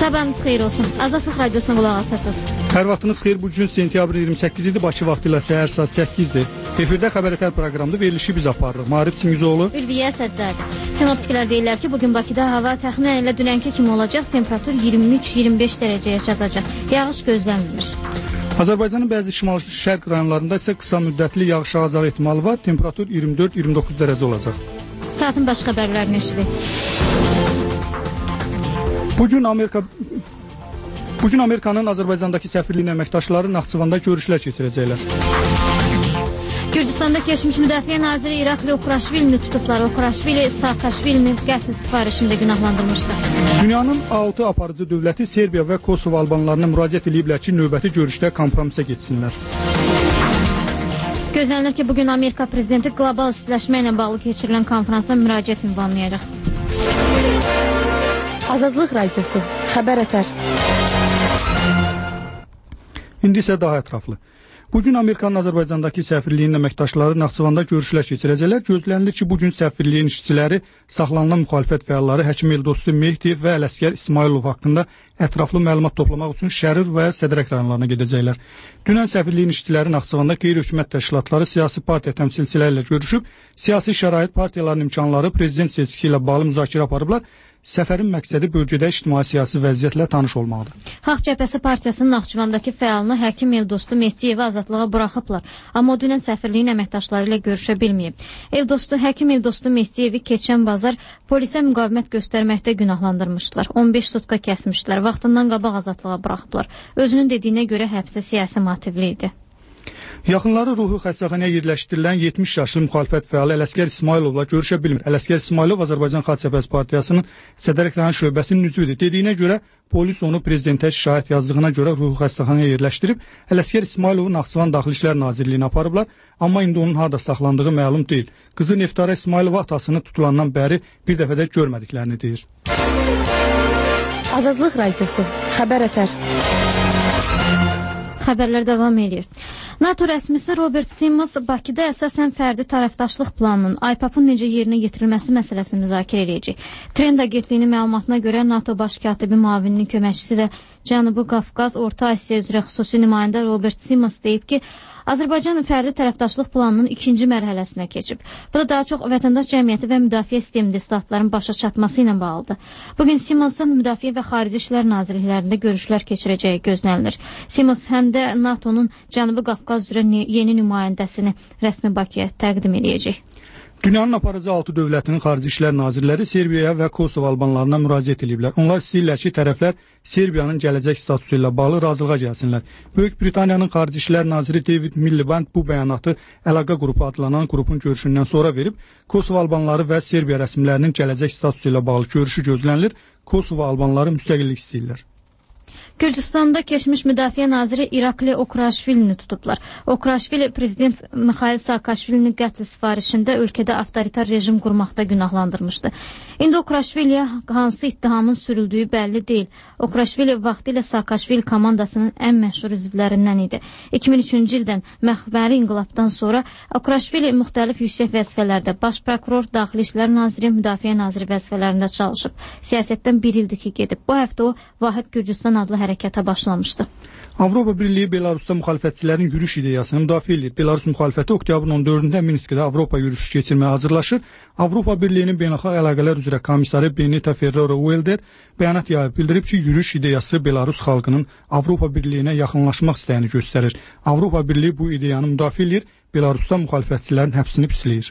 Sabahınız xeyir olsun. Azadlıq Radiosuna qulaq asırsınız. Hər vaxtınız xeyir. Bugün sentyabr 28 idi. Bakı vaxtı ilə səhər saat 8-dir. Efirdə xəbərətər proqramında verilişi biz aparırıq. Maarif Singizoğlu, Ülviyə Sədzadə. Sinoptiklər deyirlər ki, bugün Bakıda hava təxminən elə dünənki kimi olacaq. Temperatur 23-25 dərəcəyə çatacaq. Yağış gözlənmir. Azərbaycanın bəzi şimal-şərq rayonlarında isə qısa müddətli yağış yağacağı ehtimalı var. Temperatur 24-29 dərəcə olacaq. Saatin baş xəbərlərini eşidik. Bugün Amerikanın Azərbaycandakı səfirliyin əməkdaşları Naxçıvanda görüşlər keçirəcəklər. Gürcüstanda keçmiş Müdafiə Naziri İrakli Okuraşvilini tutublar. Okuraşvili Saakaşvilini qətl sifarişində günahlandırmışdı. Dünyanın 6 aparıcı dövləti Serbiya və Kosovo albanlarına müraciət ediblər ki, növbəti görüşdə kompromisə getsinlər. Gözlənilir ki, bugün Amerika prezidenti qlobal istiləşmə ilə bağlı keçirilən konferansa müraciət ünvanlayacaq. Azadlıq Radiosu, xəbər ətər. İndi isə daha ətraflı. Bugün Amerikanın Azərbaycandakı səfirliyin əməkdaşları Naxçıvanda görüşlər keçirəcəklər. Gözlənilir ki, bugün səfirliyin işçiləri saxlanılan müxalifət fəalları Həkim Eldostu Mehdiyev və Ələsgər İsmailov haqqında ətraflı məlumat toplamaq üçün Şərir və Sədrək rayonlarına gedəcəklər. Dünən səfirliyin işçiləri Naxçıvanda qeyri-hökumət təşkilatları, siyasi partiya təmsilçiləri ilə görüşüb, siyasi şərait, partiyaların imkanları, prezident seçkisi ilə bağlı müzakirə aparıblar. Səfərin məqsədi bölgədə ictimai-siyasi vəziyyətlə tanış olmaqdır. Xalq Cəbhəsi Partiyasının Naxçıvandakı fəalını Həkim Eldostu Mehdiyevi azadlığa buraxıblar, amma o dünən səfirliyin əməkdaşları ilə görüşə bilməyib. Həkim Eldostu Mehdiyevi keçən bazar polisə müqavimət göstərməkdə günahlandırmışdılar. 15 sutka kəsmişdilər, vaxtından qabaq azadlığa buraxıblar. Özünün dediyinə görə həbsə siyasi motivli idi. Yaxınları ruhi xəstəxanaya yerləşdirilən 70 yaşlı müxalifət fəalı Ələsgər İsmailovla görüşə bilmir. Ələsgər İsmailov Azərbaycan Xalq Cəbhəsi Partiyasının Sədrək rayon şöbəsinin üzvüdür. Dediyinə görə polis onu prezidentə şikayət yazdığına görə ruhi xəstəxanaya yerləşdirib. Ələsgər İsmailovu Naxçıvan Daxili İşlər Nazirliyinə aparıblar, amma indi onun harda saxlandığı məlum deyil. Qızı Neftara İsmailova atasını tutulandan bəri bir dəfə də görmədiklərini deyir. Azadlıq Radiosu, xəbər ətər. Xəbərlər davam edir. NATO rəsmisi Robert Simmons Bakıda əsasən fərdi tərəfdaşlıq planının IPAP-ın necə yerinə yetirilməsi məsələsini müzakirə edəcək. Trend agentliyinin məlumatına görə NATO baş katibi müavininin köməkçisi və Cənubi Qafqaz, Orta Asiya üzrə xüsusi nümayəndə Robert Simmons deyib ki, Azərbaycanın fərdi tərəfdaşlıq planının ikinci mərhələsinə keçib. Bu da daha çox vətəndaş cəmiyyəti və müdafiə sistemində islahatların başa çatması ilə bağlıdır. Bugün Simmons'ın Müdafiə və Xarici İşlər Nazirliklərində görüşlər keçirəcəyi gözlənilir. Simmons həm də NATO'nun Cənubi Qafqaz üzrə yeni nümayəndəsini rəsmi Bakıya təqdim edəcək. Dünyanın aparıcı 6 dövlətinin xarici işlər nazirləri Serbiyaya və Kosovo albanlarına müraciət ediblər. Onlar istəyirlər ki, tərəflər Serbiyanın gələcək statusu ilə bağlı razılığa gəlsinlər. Böyük Britaniyanın xarici işlər naziri David Miliband bu bəyanatı Əlaqə qrupu adlanan qrupun görüşündən sonra verib. Kosovo albanları və Serbiya rəsmilərinin gələcək statusu ilə bağlı görüşü gözlənilir. Kosovo albanları müstəqillik istəyirlər. Gürcüstanda keçmiş Müdafiə Naziri İrakli Okuraşvilini tutublar. Okuraşvili prezident Mixail Saakaşvilinin qətl sifarişində ölkədə avtoritar rejim qurmaqda günahlandırmışdı. İndi Okuraşviliyə hansı ittihamın sürüldüyü bəlli deyil. Okuraşvili vaxtilə Saakaşvili komandasının ən məşhur üzvlərindən idi. 2003-cü ildən məxbəri inqilabdan sonra Okuraşvili müxtəlif yüksək vəzifələrdə baş prokuror, daxili işlər naziri, müdafiə naziri vəzifələrində çalışıb. Siyasətdən bir ildir ki gedib. Bu həftə o Vahid Gürcüstan adlı hərəkətə başlamışdı. Avropa Birliyi Belarusda müxalifətçilərin yürüş ideyasını müdafiə edir. Belarus müxalifəti oktyabrın 14-də Minskdə Avropa yürüyüşü keçirməyə hazırlaşır. Avropa Birliyinin beynəlxalq əlaqələr üzrə komissarı Benita Ferrero-Waldner bəyanat yayıb bildirib ki, yürüyüş ideyası Belarus xalqının Avropa Birliyinə yaxınlaşmaq istəyini göstərir. Avropa Birliyi bu ideyanı müdafiə edir. Belarusda müxalifətçilərin həbsini pisləyir.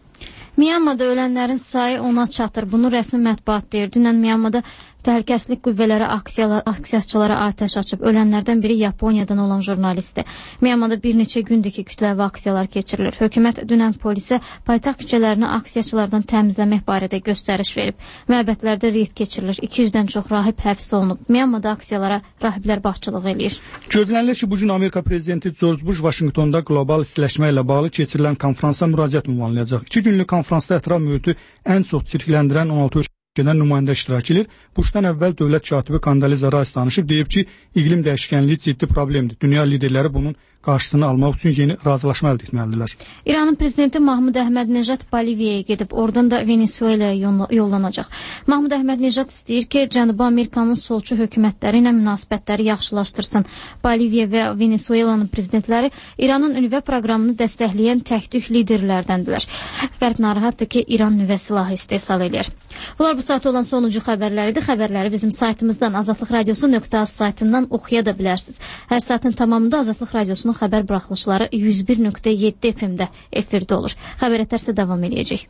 Myanmada ölənlərin sayı 10-a çatır. Bunu rəsmi mətbuat deyir. Dünən Myanmada təhlükəsizlik qüvvələri aksiyaçılara atəş açıb. Ölənlərdən biri Yaponiyadan olan jurnalistdir. Myanmada bir neçə gündür ki, kütləvi aksiyalar keçirilir. Hökumət dünən polisə paytaxt küçələrini aksiyaçılardan təmizləmək barədə göstəriş verib. Məbədlərdə reyd keçirilir. 200-dən çox rahib həbs olunub. Myanmada aksiyalara rahiblər başçılıq eləyir. Gözlənilir ki, bugün Amerika prezidenti George Bush Vaşinqtonda qlobal istiləşmə ilə bağlı keçirilən konfransa müraciət ünvanlayacaq. 2 günlük konfransda ətraf mühiti ən çox çirkləndirən 16 ölkədən nümayəndə iştirak edir. Bushdan əvvəl dövlət katibi Kondoliza Rice danışıb, deyib ki, iqlim dəyişkənliyi ciddi problemdir. Dünya liderləri bunun qarşısını almaq üçün yeni razılaşma əldə etməlidirlər. İranın prezidenti Mahmud Əhmədnejad Boliviyaya gedib, oradan da Venesuelaya yollanacaq. Mahmud Əhmədnejad istəyir ki, Cənubi Amerikanın solçu hökumətləri ilə münasibətləri yaxşılaşdırsın. Boliviya və Venesuelanın prezidentləri İranın nüvə proqramını dəstəkləyən təktük liderlərdəndirlər. Qərb narahatdır ki, İran nüvə silahı istehsal edir. Bunlar bu saat olan sonuncu xəbərləridir. Xəbərləri bizim saytımızdan azadlıqradiosu.az saytından oxuya da bilərsiniz. Hər saatın tamamında Azadlıq Radiosunun xəbər buraxılışları 101.7 FM-də efirdə olur. Xəbər etərsə davam edəcək.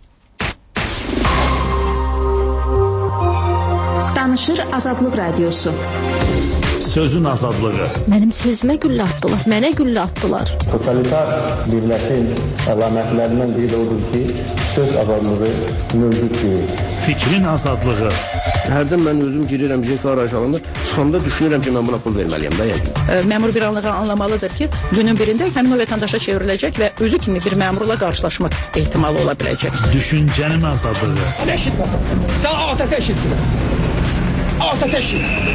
Danışır Azadlıq Radiosu. Sözün azadlığı. Mənim sözümə güllə atdılar, mənə güllə atdılar. Totalitar birləşin əlamətlərindən biri də odur ki, söz azadlığı mövcud deyil. Fikrin azadlığı. Hərdən mən özüm girirəm JK arayışlarında, çıxanda düşünürəm ki, mən buna pul verməliyəm da yəqin. Məmur bir anlığa anlamalıdır ki, günün birində həmin o vətəndaşa çevriləcək və özü kimi bir məmurla qarşılaşmaq ehtimalı ola biləcək. Düşüncənin azadlığı. Eşitməsən. Sən ATƏT eşitmə. ATƏT eşit.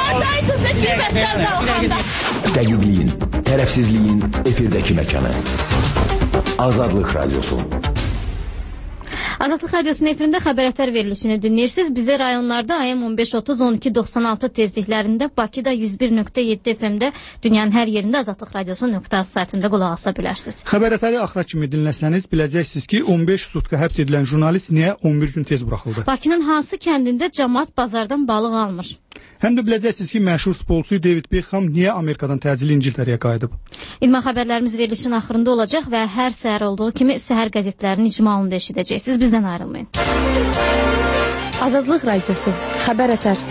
Dəqiqliyin, tərəfsizliyin efirdəki məkanı. Azadlıq Radiosu. Azadlıq Radiosunun efirində xəbər verilişini dinləyirsiniz. Bizə rayonlarda AM 1530-1296 tezliklərində, Bakıda 101.7 FM-də, dünyanın hər yerində Azadlıq Radiosu.az saytında qulaq asa bilərsiniz. Xəbərətəri axıra kimi dinləsəniz, biləcəksiniz ki, 15 sutka həbs edilən jurnalist niyə 11 gün tez buraxıldı? Bakının hansı kəndində cəmaət bazardan balıq almır? Həm də biləcəksiniz ki, məşhur sportçu David Beckham niyə Amerikadan təcili İngiltərəyə qayıdıb? İlmə xəbərlərimiz verilişin axırında olacaq və hər səhər olduğu kimi səhər qəzetlərinin icmalını da eşidəcəksiniz. Bizdən ayrılmayın. Azadlıq Radiosu. Xəbər etər.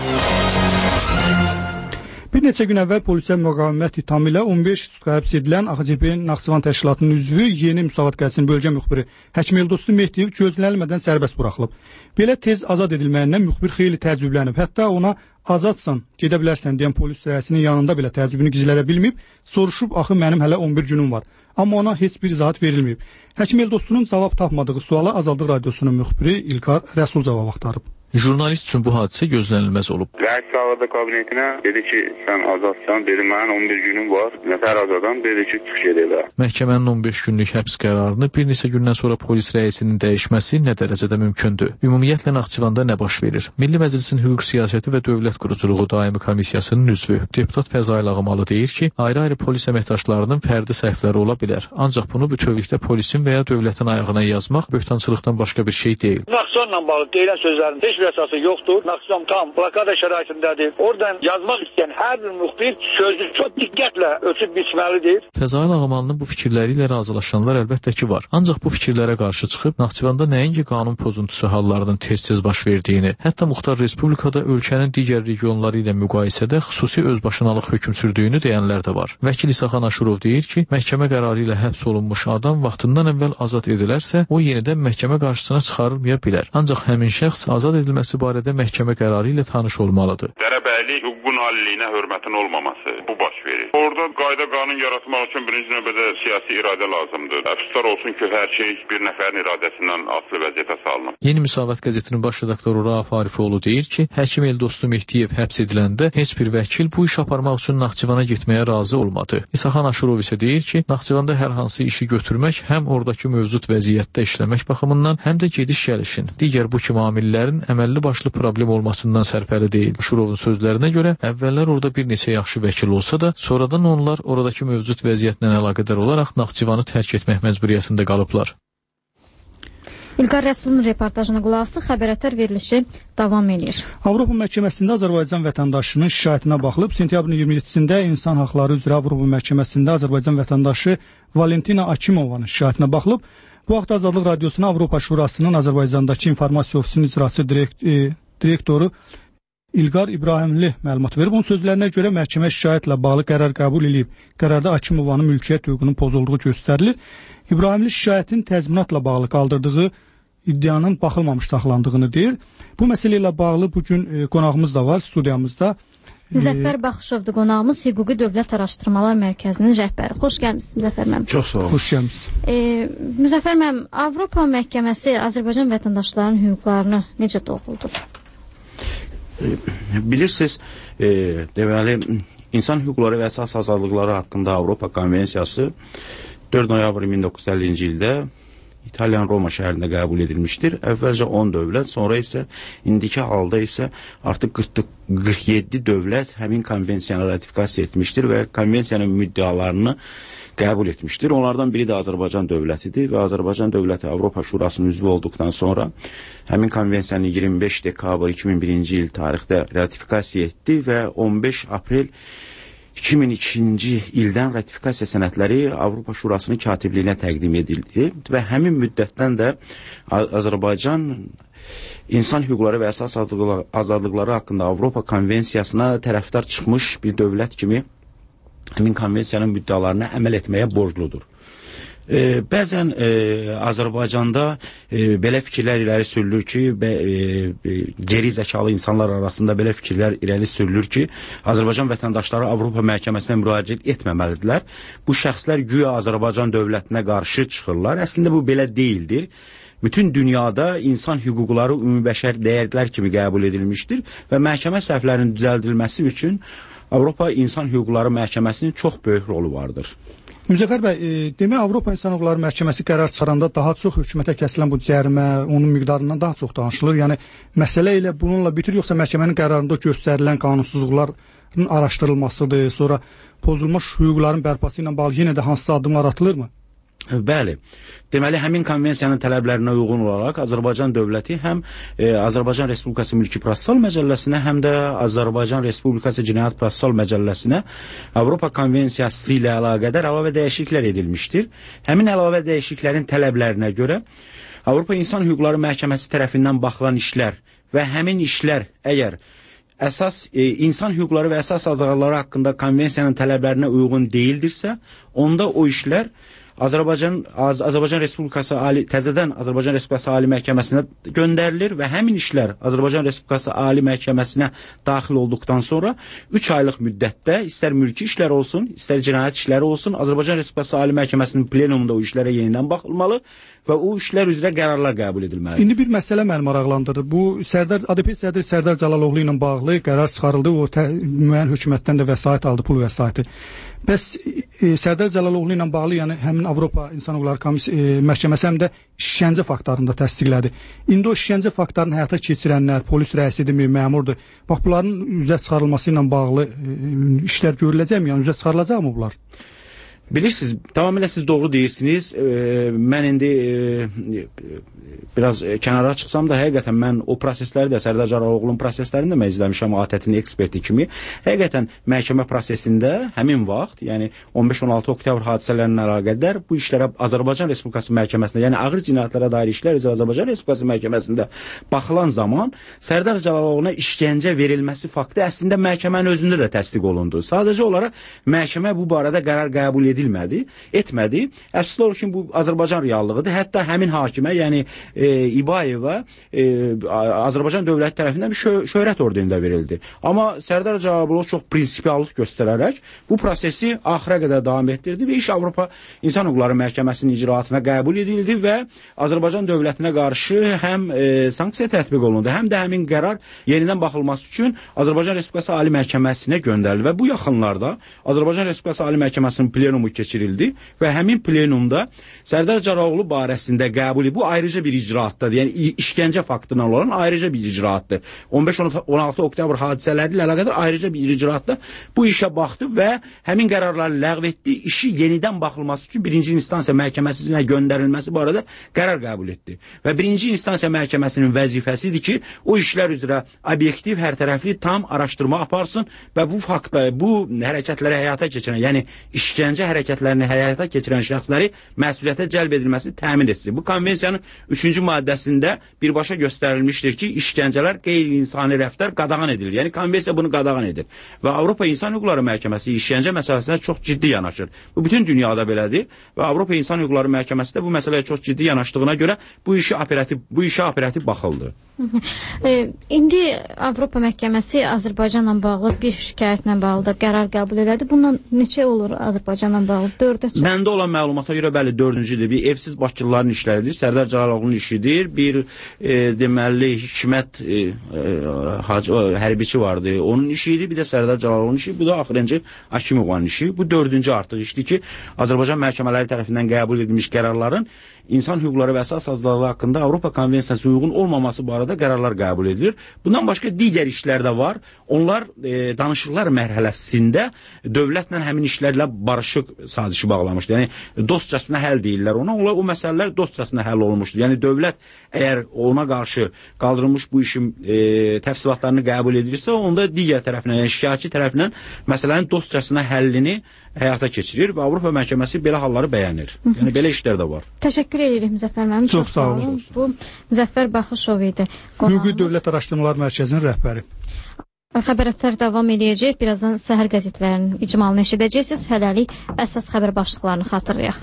Bir neçə gün əvvəl polisə müqavimət ithamı ilə 15 sutka həbs edilən AXCP Naxçıvan təşkilatının üzvü Yeni Müsavat qəzetinin bölgə müxbiri Həkim Eldostu Mehdiyev gözlənilmədən sərbəst buraxılıb. Belə tez azad edilməyindən müxbir xeyli təəccüblənib. Hətta ona azadsan, gedə bilərsən deyən polis rəisinin yanında belə təəccübünü gizlədə bilməyib, soruşub axı mənim hələ 11 günüm var. Amma ona heç bir izahat verilməyib. Həkim Eldostunun cavab tapmadığı suala Azadlıq Radiosunun müxbiri İlqar Rəsul cavab axtarıb. Jurnalist üçün bu hadisə gözlənilməz olub. Rəis çağırdı kabinetinə, dedi ki, sən azadsan, dedi, mənim 11 günüm var, nətər azadan, dedi ki, çıx ged evə. Məhkəmənin 15 günlük həbs qərarını bir neçə gündən sonra polis rəisinin dəyişməsi nə dərəcədə mümkündür? Ümumiyyətlə Naxçıvanda nə baş verir? Milli Məclisin Hüquq Siyasəti və Dövlət Quruculuğu Daimi Komissiyasının üzvü deputat Fəzail Ağamalı deyir ki, ayrı-ayrı polis əməkdaşlarının fərdi səhvləri ola bilər. Ancaq bunu bütövlükdə polisin və ya dövlətin ayağına yazmaq böhtançılıqdan başqa bir şey deyil. Naxçıvanla bağlı deyilən sözlərin heç bir əsası yoxdur. Naxçıvan tam blokada şəraitindədir. Oradan yazmaq istəyən hər bir müxbir sözü çox diqqətlə ölçüb biçməlidir. Fəzail Ağamalının bu fikirləri ilə razılaşanlar əlbəttə ki var. Ancaq bu fikirlərə qarşı çıxıb Naxçıvanda nəinki qanun pozuntusu hallarının tez-tez baş verdiyini, hətta Muxtar Respublikada ölkənin digər regionları ilə müqayisədə xüsusi özbaşınalıq hökm sürdüyünü deyənlər də var. Vəkil İsaxan Aşurov deyir ki, məhkəmə qərarı ilə həbs olunmuş adam vaxtından əvvəl azad edilərsə, o yenidən məhkəmə qarşısına çıxarılmaya bilər. Ancaq həmin şəxs azad edilməsi barədə məhkəmə qərarı ilə tanış olmalıdır. Dərəbəylik hüququn aliliyinə hörmətin olmaması bu baş verir. Orada qayda qanun yaratmaq üçün birinci növbədə siyasi iradə lazımdır. Əfsuslar olsun ki, hər şey bir nəfərin iradəsindən asılı vəziyyətə salınıb. Yeni Müsavat qəzetinin baş redaktoru Rauf Arifoğlu deyir ki, Həkim Eldostu Mehdiyev həbs ediləndə heç bir vəkil bu iş aparmaq üçün Naxçıvana getməyə razı olmadı. İsaxan Aşurov isə deyir ki, Naxçıvanda hər hansı işi götürmək həm oradakı mövcud vəziyyətdə işləmək baxımından, həm də gediş-gəlişin, digər bu kimi amillərin əməlli başlı problem olmasından sərfəli deyil. Aşurovun sözlərinə görə əvvəllər orada bir neçə yaxşı vəkil olsa da, sonradan onlar oradakı mövcud vəziyyətlə əlaqədar olaraq Naxçıvanı tərk etmək məcburiyyətində qalıblar. İlqar Rəsulun reportajına qulaq asdı. Xəbərətər verilişi davam edir. Avropa məhkəməsində Azərbaycan vətəndaşının şikayətinə baxılıb. Sentyabrın 27-sində İnsan Haqları üzrə Avropa məhkəməsində Azərbaycan vətəndaşı Valentina Akimovanın şikayətinə baxılıb. Bu vaxt Azadlıq Radiosuna Avropa Şurasının Azərbaycandakı informasiya ofisinin icraçı direktoru İlqar İbrahimli məlumat verib. Onun sözlərinə görə məhkəmə şikayətlə bağlı qərar qəbul edib. Qərarda Akimovanın mülkiyyət hüququnun pozulduğu göstərilir. İbrahimli şikayətin təzminatla bağlı qaldırdığı iddianın baxılmamış saxlandığını deyir. Bu məsələ ilə bağlı bugün qonağımız da var studiyamızda. Müzəffər Baxışovdur qonağımız, Hüquqi Dövlət Araşdırmalar Mərkəzinin rəhbəri. Xoş gəlmisiniz Müzəffər müəllim. Çox sağ olun. Xoş gəlmisiniz. Müzəffər müəllim, Avropa məhkəməsi Azərbaycan vətəndaşlarının hüquqlarını necə doğruldur? Bilirsiniz, deməli İnsan hüquqları və əsas azadlıqları haqqında Avropa Konvensiyası 4 noyabr 1950-ci ildə İtalyan Roma şəhərində qəbul edilmişdir. Əvvəlcə 10 dövlət, sonra isə indiki halda isə artıq 47 dövlət həmin konvensiyanı ratifikasiya etmişdir və konvensiyanın müddəalarını qəbul etmişdir. Onlardan biri də Azərbaycan dövlətidir və Azərbaycan dövləti Avropa Şurasının üzvü olduqdan sonra həmin konvensiyanı 25 dekabr 2001-ci il tarixdə ratifikasiya etdi və 15 aprel 2002-ci ildən ratifikasiya sənədləri Avropa Şurasının katibliyinə təqdim edildi və həmin müddətdən də Azərbaycan insan hüquqları və əsas azadlıqları haqqında Avropa Konvensiyasına tərəfdar çıxmış bir dövlət kimi həmin konvensiyanın müddəalarına əməl etməyə borcludur. Bəzən Azərbaycanda belə fikirlər irəli sürülür ki, geri zəkalı insanlar arasında belə fikirlər irəli sürülür ki, Azərbaycan vətəndaşları Avropa məhkəməsinə müraciət etməməlidirlər. Bu şəxslər güya Azərbaycan dövlətinə qarşı çıxırlar. Əslində bu belə deyildir. Bütün dünyada insan hüquqları ümumbəşər dəyərlər kimi qəbul edilmişdir və məhkəmə səhvlərinin düzəldilməsi üçün Avropa İnsan Hüquqları Məhkəməsinin çox böyük rolu vardır. Müzəffər bəy, demək Avropa İnsan Hüquqları Məhkəməsi qərar çıxaranda daha çox hökumətə kəsilən bu cərimə, onun miqdarından daha çox danışılır. Yəni məsələ elə bununla bitir, yoxsa məhkəmənin qərarında göstərilən qanunsuzluqların araşdırılmasıdır, sonra pozulmuş hüquqların bərpası ilə bağlı yenə də hansısa addımlar atılırmı? Bəli. Deməli, həmin konvensiyanın tələblərinə uyğun olaraq Azərbaycan dövləti həm Azərbaycan Respublikası Mülki Prosessual Məcəlləsinə, həm də Azərbaycan Respublikası Cinayət Prosessual Məcəlləsinə Avropa Konvensiyası ilə əlaqədar əlavə dəyişikliklər edilmişdir. Həmin əlavə dəyişikliklərin tələblərinə görə Avropa İnsan Hüquqları Məhkəməsi tərəfindən baxılan işlər və həmin işlər əgər əsas insan hüquqları və əsas azadlıqları haqqında konvensiyanın tələblərinə uyğun deyildirsə, onda o işlər Azərbaycan Respublikası təzədən Azərbaycan Respublikası Ali Məhkəməsinə göndərilir və həmin işlər Azərbaycan Respublikası Ali Məhkəməsinə daxil olduqdan sonra 3 aylıq müddətdə istər mülki işlər olsun, istər cinayət işləri olsun, Azərbaycan Respublikası Ali Məhkəməsinin plenumunda o işlərə yenidən baxılmalı və o işlər üzrə qərarlar qəbul edilməlidir. İndi bir məsələ məni maraqlandırır. Bu ADP sədri Sərdar Cəlaloğlu ilə bağlı qərar çıxarıldı. O müəyyən hökumətdən də vəsait aldı, pul vəsaiti. Bəs Sərdar Cəlaloğlu ilə bağlı, yəni həmin Avropa İnsan Hüquqları Məhkəməsi həm də işgəncə faktlarını da təsdiqlədi. İndi o işgəncə faktlarını həyata keçirənlər, polis rəisidirmi, məmurdur. Bax, bunların üzə çıxarılması ilə bağlı işlər görüləcəkmi? Yəni üzə çıxarılacaqmı bunlar? Bilirsiniz, tamamilə siz doğru deyirsiniz. Mən indi biraz kənara çıxsam da, həqiqətən mən o prosesləri də, Sərdar Cəlaloğlu'nun proseslərini də mən izləmişəm ATƏT-in eksperti kimi. Həqiqətən məhkəmə prosesində həmin vaxt, yəni 15-16 oktyabr hadisələrinə əlaqədar bu işlərə Azərbaycan Respublikası Məhkəməsində, yəni ağır cinayətlərə dair işlər üzrə Azərbaycan Respublikası Məhkəməsində baxılan zaman Sərdar Cəlaloğlu'na işgəncə verilməsi faktı əslində məhkəmənin özündə də təsdiq olundu. Sadəcə olaraq məhkəmə bu barədə qərar qəbul etmədi. Əfsuslar olur ki, bu Azərbaycan reallığıdır. Hətta həmin hakimə, yəni İbayeva Azərbaycan dövləti tərəfindən bir şöhrət ordenində verildi. Amma Sərdar Cəlaloğlu çox prinsipiallıq göstərərək bu prosesi axıra qədər davam etdirdi və iş Avropa İnsan Hüquqları Məhkəməsinin icraatına qəbul edildi və Azərbaycan dövlətinə qarşı həm sanksiya tətbiq olundu, həm də həmin qərar yenidən baxılması üçün Azərbaycan Respublikası Ali Məhkəməsinə göndərildi və bu yaxınlarda Azərbaycan Respublikası Ali Məhkəməsinin plenumu keçirildi və həmin plenumda Sərdar Cəlaloğlu barəsində qəbuli, bu ayrıca bir icraatdır. Yəni işgəncə faktına olan ayrıca bir icraatdır. 15-16 oktyabr hadisələri ilə əlaqədar ayrıca bir icraatdır. Bu işə baxdı və həmin qərarları ləğv etdi. İşi yenidən baxılması üçün birinci instansiya məhkəməsinə göndərilməsi barədə qərar qəbul etdi. Və birinci instansiya məhkəməsinin vəzifəsidir ki, o işlər üzrə obyektiv, hərtərəfli, tam araşdırma aparsın və bu faktla, bu hərəkətləri həyata keçirən, yəni işgəncə hərəkətlərini həyata keçirən şəxsləri məsuliyyətə cəlb edilməsi təmin etsin. Bu konvensiyanın 3-cü maddəsində birbaşa göstərilmişdir ki, işgəncələr qeyri-insani rəftar qadağan edilir. Yəni konvensiya bunu qadağan edir. Və Avropa İnsan Hüquqları Məhkəməsi işgəncə məsələsinə çox ciddi yanaşır. Bu bütün dünyada belədir və Avropa İnsan Hüquqları Məhkəməsi də bu məsələyə çox ciddi yanaşdığına görə bu işə operativ baxıldı. İndi Avropa Məhkəməsi Azərbaycanla bağlı bir şikayətlə bağlı da qərar qəbul elədi. Bundan neçə olur Azərbaycanla bağlı? 4-ə çox. Məndə olan məlumata görə bəli 4-cüdür. Bir evsiz Bakılıların işləridir. Sərdar Cəlalovun işidir. Bir deməli Hikmət hərbiçi vardı. Onun işi idi. Bir də Sərdar Cəlalovun işi. Bu da axırıncı Akimovun işi. Bu 4-cü artıq işdir ki, Azərbaycan məhkəmələri tərəfindən qəbul edilmiş qərarların insan hüquqları və əsas azadlığı haqqında Avropa Konvensiyasına uyğun olmaması barədə qərarlar qəbul edilir. Bundan başqa digər işlər də var. Onlar danışıqlar mərhələsində dövlətlə həmin işlərlə barışıq sazişi bağlamışdır. Yəni dostcasına həll deyirlər ona. O məsələlər dostcasına həll olmuşdur. Yəni dövlət əgər ona qarşı qaldırılmış bu işin təfsilatlarını qəbul edirsə, onda digər tərəfindən, yəni şikayətçi tərəfindən məsələnin dostcasına həllini həyata keçirir və Avropa Məhkəməsi belə halları bəyənir. Yəni belə işlər də var. Təşəkkür edirik Müzəffər müəllim. Çox sağ olun. Bu Müzəffər Baxışov idi. Hüquqi Dövlət Araşdırmalar Mərkəzinin rəhbəri. Xəbərlər davam edəcək. Birazdan səhər qəzetlərinin icmalını eşidəcəksiniz. Hələlik əsas xəbər başlıqlarını xatırlayaq.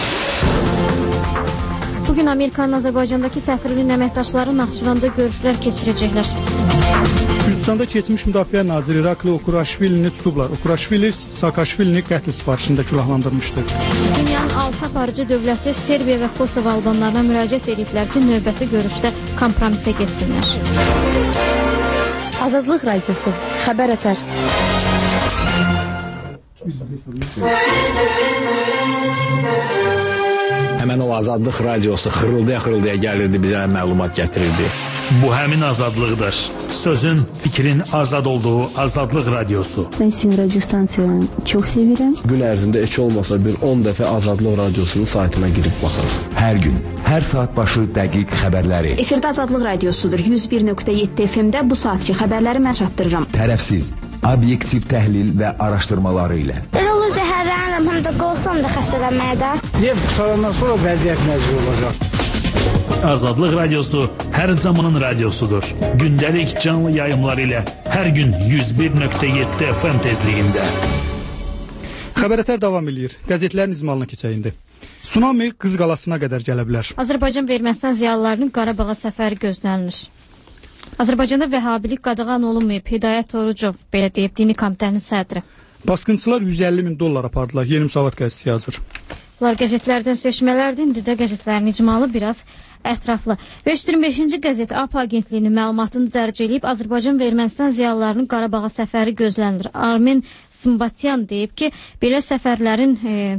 Bugün Amerikanın Azərbaycandakı səfirliyinin əməkdaşları Naxçıvanda görüşlər keçirəcəklər. Gürcüstanda keçmiş Müdafiə Naziri Irakli Okuraşvilini tutublar. Okuraşvili Saakashvilini qətl sifarişində külahlandırmışdı. Dünyanın 6 aparıcı dövləti Serbiya və Kosovo albanlarına müraciət ediblər ki, növbəti görüşdə kompromisə getsinlər. Azadlıq Radiosu. Xəbər ətər. Həmən o Azadlıq Radiosu xırıldaya-xırıldaya gəlirdi, bizə məlumat gətirirdi. Bu həmin azadlıqdır. Sözün, fikrin azad olduğu Azadlıq Radiosu. Mən sizin radio stansiyanı çox sevirəm. Gün ərzində heç olmasa bir 10 dəfə Azadlıq Radiosunun saytına girib baxırım. Hər gün, hər saat başı dəqiq xəbərləri. Efirdə Azadlıq Radiosudur. 101.7 FM-də bu saatki xəbərləri mən çatdırıram. Tərəfsiz, obyektiv təhlil və araşdırmaları ilə. Elə olur zəhərlənirəm, həm də qorxuram da xəstələnməyə də. Neft qutarandan sonra vəziyyət nəzir olacaq. Azadlıq Radiosu hər zamanın radiosudur. Gündəlik canlı yayımlar ilə hər gün 101.7 FM tezliyində. Xəbərətər davam edir. Qəzetlərin icmalına keçəyində. Tsunami Qız Qalasına qədər gələ bilər. Azərbaycan və Ermənistan ziyalılarının Qarabağa səfəri gözlənilir. Azərbaycanda vəhhabilik qadağan olunmayıb. Hidayət Orucov belə deyib, Dini Komitənin sədri. Basqınçılar 150 min dollar apardılar. Yeni Müsavat qəzeti yazır. Bunlar qəzetlərdən seçmələrdir. İndi də qəzetlərin icmalı biraz ətraflı. 525-ci qəzet AP agentliyinin məlumatını dərc edib Azərbaycan və Ermənistan ziyalılarının Qarabağa səfəri gözlənilir. Armen Simbatyan deyib ki, belə səfərlərin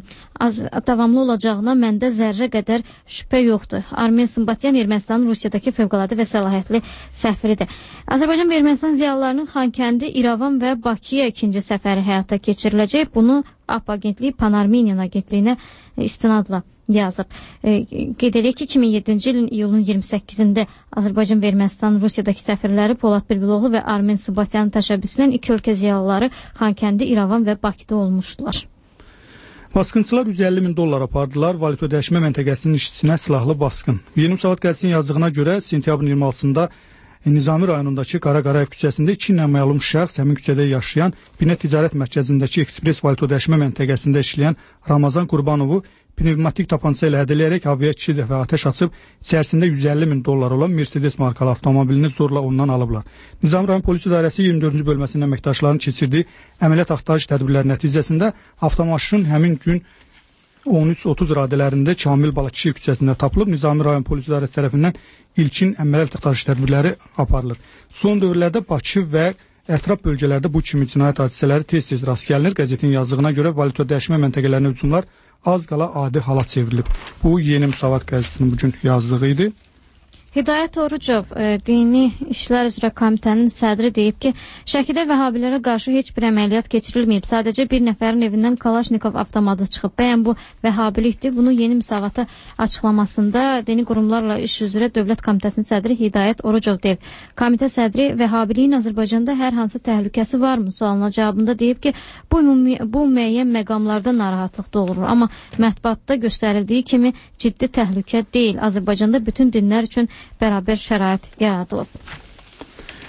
davamlı olacağına məndə zərrə qədər şübhə yoxdur. Armen Simbatyan Ermənistanın Rusiyadakı fövqəladə və səlahiyyətli səfiridir. Azərbaycan və Ermənistan ziyalılarının Xankəndi, İrəvan və Bakıya ikinci səfəri həyata keçiriləcək. Bunu AP agentliyi Pan-Armeniyan agentliyinə istinadla yazıb. Qeyd edək ki, 2007-ci ilin iyulun 28-də Azərbaycan və Ermənistan Rusiyadakı səfirləri Polad Bilbiloğlu və Armen Simbatyanın təşəbbüsündən iki ölkə ziyalıları Xankəndi, İrəvan və Bakıda olmuşdular. Basqınçılar 150 min dollar apardılar. Valyuta dəyişmə məntəqəsinin işçisinə silahlı basqın. Yeni Müsavat qəzetinin yazdığına görə sentyabrın 26-sında Nizami rayonundakı Qara-Qarayev küçəsində 2 naməlum şəxs həmin küçədə yaşayan Binət Ticarət Mərkəzindəki ekspres valyuta dəyişmə məntəqəsində işləyən Ramazan Qurbanovu pnevmatik tapança ilə hədələyərək havaya 2 dəfə atəş açıb içərisində 150 min dollar olan Mercedes markalı avtomobilini zorla ondan alıblar. Nizami rayon polis idarəsi 24-cü bölməsinin əməkdaşlarının keçirdiyi əməliyyat axtarış tədbirləri nəticəsində avtomaşın həmin gün 13:30 radələrində Kamil Balıkçı küçəsində tapılıb. Nizami rayon polis idarəsi tərəfindən ilkin əməliyyat axtarış tədbirləri aparılır. Son dövrlərdə Bakı və ətraf bölgələrdə bu kimi cinayət hadisələri tez-tez rast gəlinir. Qəzetin yazdığına görə valyuta dəyişmə məntəqələrinə hücumlar az qala adi hala çevrilib. Bu Yeni Müsavat qəzetinin bugün yazdığı idi. Hidayət Orucov, Dini İşlər üzrə Komitənin sədri deyib ki, Şəkidə vəhhabilərə qarşı heç bir əməliyyat keçirilməyib. Sadəcə bir nəfərin evindən Kalaşnikov avtomatı çıxıb. Bəyən bu vəhhabilikdir. Bunu Yeni Müsavata açıqlamasında Dini Qurumlarla İş üzrə Dövlət Komitəsinin sədri Hidayət Orucov deyib. Komitə sədri vəhhabiliyin Azərbaycanda hər hansı təhlükəsi varmı sualına cavabında deyib ki, bu müəyyən məqamlarda narahatlıq doğurur. Amma mətbuatda göstərildiyi kimi ciddi təhlükə deyil. Azərbaycanda bütün dinlər üçün bərabər şərait yaradılıb.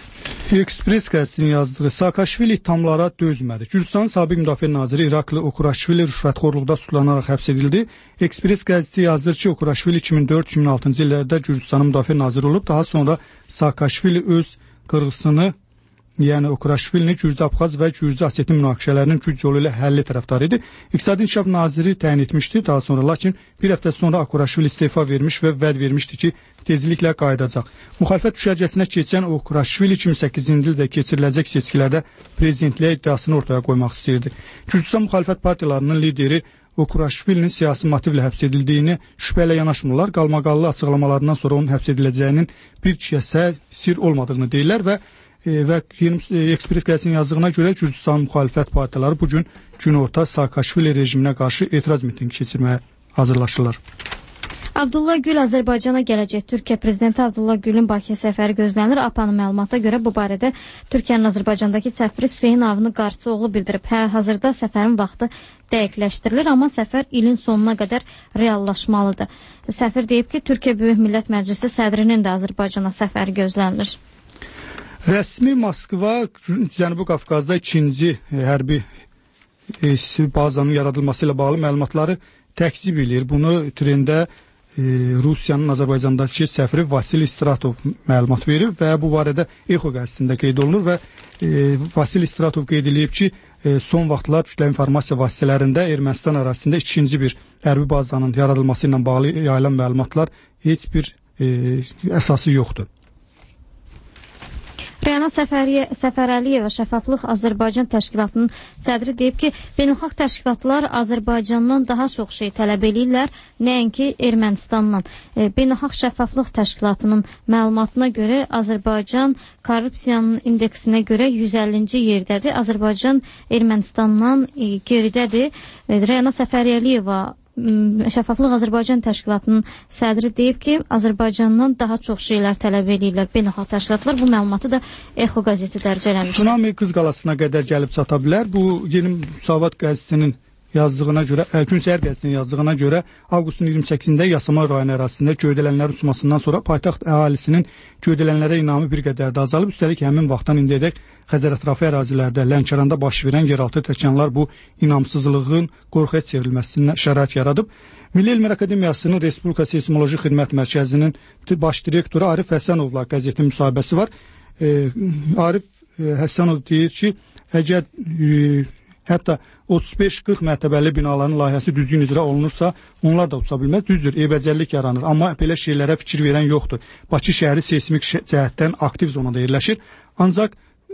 Ekspres qəzetinin yazdığı Saakashvili ithamlara dözmədi. Gürcüstanın sabiq müdafiə naziri İrakli Okuraşvili rüşvətxorluqda suçlanaraq həbs edildi. Ekspres qəzeti yazır ki, Okuraşvili 2004-2006-cı illərdə Gürcüstanın müdafiə naziri olub. Daha sonra Saakashvili öz qırğısını, yəni Okuraşvilini Gürcü-Abxaz və Gürcü-Oseti münaqişələrinin güc yolu ilə həlli tərəfdarı idi. İqtisadi İnkişaf naziri təyin etmişdi. Daha sonra lakin bir həftə sonra Okuraşvili istefa vermiş və vəd vermişdi ki, tezliklə qayıdacaq. Müxalifət düşərgəsinə keçən Okuraşvili 2008-ci ildə keçiriləcək seçkilərdə prezidentliyə iddiasını ortaya qoymaq istəyirdi. Gürcüstan müxalifət partiyalarının lideri Okuraşvilinin siyasi motivlə həbs edildiyini şübhə ilə yanaşmırlar. Qalmaqallı açıqlamalarından sonra onun həbs ediləcəyinin bir kişiyə sir olmadığını deyirlər və Ekspres qəzetinin yazdığına görə Gürcüstan müxalifət partiyaları bugün günorta Saakashvili rejiminə qarşı etiraz mitingi keçirməyə hazırlaşırlar. Abdullah Gül Azərbaycana gələcək. Türkiyə prezidenti Abdullah Gülün Bakıya səfəri gözlənir. APA'nın məlumata görə bu barədə Türkiyənin Azərbaycandakı səfiri Hüseyin Avını Qarçıoğlu bildirib. Hazırda səfərin vaxtı dəqiqləşdirilir, amma səfər ilin sonuna qədər reallaşmalıdır. Səfir deyib ki, Türkiyə Böyük Millət Məclisi sədrinin də Azərbaycana səfəri gözlənilir. Rəsmi Moskva Cənubi Qafqazda ikinci hərbi bazanın yaradılması ilə bağlı məlumatları təkzib edir. Bunu trenddə Rusiyanın Azərbaycandakı səfiri Vasil Istratov məlumat verir və bu barədə Exo qəzetində qeyd olunur və Vasil Istratov qeyd edib ki, son vaxtlar kütləvi informasiya vasitələrində Ermənistan ərazisində ikinci bir hərbi bazanın yaradılması ilə bağlı yayılan məlumatlar heç bir əsası yoxdur. Rəna Səfərəliyeva Şəffaflıq Azərbaycan Təşkilatının sədri deyib ki, beynəlxalq təşkilatlar Azərbaycandan daha çox şey tələb edirlər, nəinki Ermənistandan. Beynəlxalq Şəffaflıq Təşkilatının məlumatına görə Azərbaycan korrupsiyanın indeksinə görə 150-ci yerdədir. Azərbaycan Ermənistandan geridədir. Rəna Səfərəliyeva Şəffaflıq Azərbaycan Təşkilatının sədri deyib ki, Azərbaycandan daha çox şeylər tələb edirlər beynəlxalq təşkilatlar. Bu məlumatı da Exo qəzeti dərc eləmişdir. Tsunami Qız Qalasına qədər gəlib çata bilər. Bu yeni Müsavat qəzetinin yazdığına görə, Gün Səhər qəzetinin yazdığına görə avqustun 28-də Yasamal rayonu ərazisində göydələnlərin uçmasından sonra paytaxt əhalisinin göydələnlərə inamı bir qədər də azalıb. Üstəlik həmin vaxtdan indiyədək Xəzər ətrafı ərazilərdə, Lənkəranda baş verən yeraltı təkanlar bu inamsızlığın qorxuya çevrilməsinə şərait yaradıb. Milli Elmlər Akademiyasının Respublika Seysmoloji Xidmət Mərkəzinin baş direktoru Arif Həsənovla qəzetin müsahibəsi var. Arif Həsənov deyir ki, əgər hətta 35-40 mərtəbəli binaların layihəsi düzgün icra olunursa, onlar da uça bilməz. Düzdür, eybəcərlik yaranır, amma belə şeylərə fikir verən yoxdur. Bakı şəhəri seysmik cəhətdən aktiv zonada yerləşir, ancaq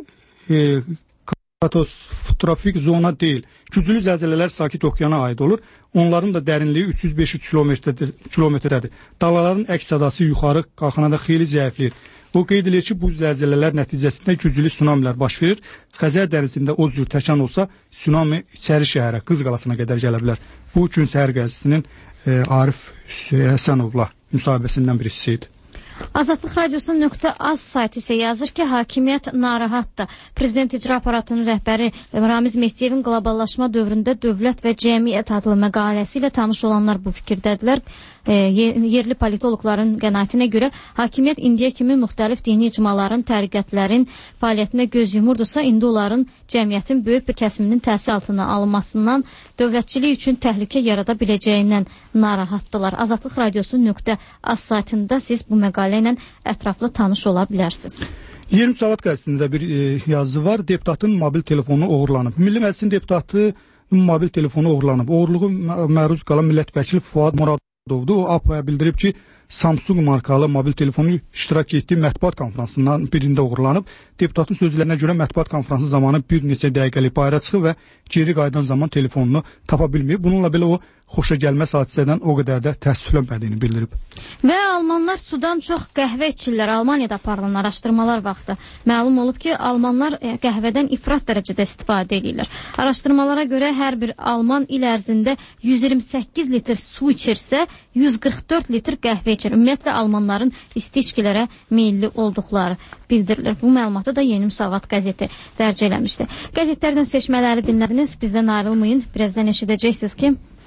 katastrofik zona deyil. Güclü zəlzələlər Sakit Okeana aid olur. Onların da dərinliyi 300-500 kilometrədir. Dağların əks sədası yuxarı qalxana da xeyli zəifləyir. O qeyd edir ki, bu zəlzələlər nəticəsində güclü tsunamilər baş verir. Xəzər dənizində o cür təkan olsa, tsunami içəri şəhərə, Qız Qalasına qədər gələ bilər. Bu Gün Səhər qəzetinin Arif Həsənovla müsahibəsindən bir hissə idi. Azadlıq Radiosu.az sayti isə yazır ki, hakimiyyət narahatdır. Prezident icra aparatının rəhbəri Ramiz Mehdiyevin qloballaşma dövründə dövlət və cəmiyyət adlı məqaləsi ilə tanış olanlar bu fikirdədirlər. Yerli politoloqların qənaətinə görə hakimiyyət indiyə kimi müxtəlif dini icmaların, təriqətlərin fəaliyyətinə göz yumurdusa, indi onların cəmiyyətin böyük bir kəsiminin təsir altına alınmasından, dövlətçilik üçün təhlükə yarada biləcəyindən narahatdılar. Azadlıq Radiosu.az saytında siz bu məqalə ilə ətraflı tanış ola bilərsiniz. 20 Saat qəzetində bir yazı var. Deputatın mobil telefonu oğurlanıb. Milli Məclisin deputatı mobil telefonu oğurlanıb. Oğurluğu məruz qalan millət vəkili Fuad Muradovdur. O APA-ya bildirib ki, Samsung markalı mobil telefonu iştirak etdiyi mətbuat konfransından birində uğurlanıb. Deputatın sözlərinə görə mətbuat konfransı zamanı bir neçə dəqiqəlik bayıra çıxıb və geri qayıdan zaman telefonunu tapa bilməyib. Bununla belə o xoşa gəlməz hadisədən o qədər də təəssüflənmədiyini bildirib. Və almanlar sudan çox qəhvə içirlər. Almaniyada aparılan araşdırmalar vaxtı məlum olub ki, almanlar qəhvədən ifrat dərəcədə istifadə edirlər. Araşdırmalara görə hər bir alman il ərzində 128 litr su içirsə, 144 litr qəhvə içir. Ümumiyyətlə, almanların isti içkilərə meyilli olduqları bildirilir. Bu məlumatı da Yeni Müsavat qəzeti dərc eləmişdi. Qəzetlərdən seçmələri dinlədiniz. Bizdən ayrılmayın. Birazdan eşidəcəksiniz ki,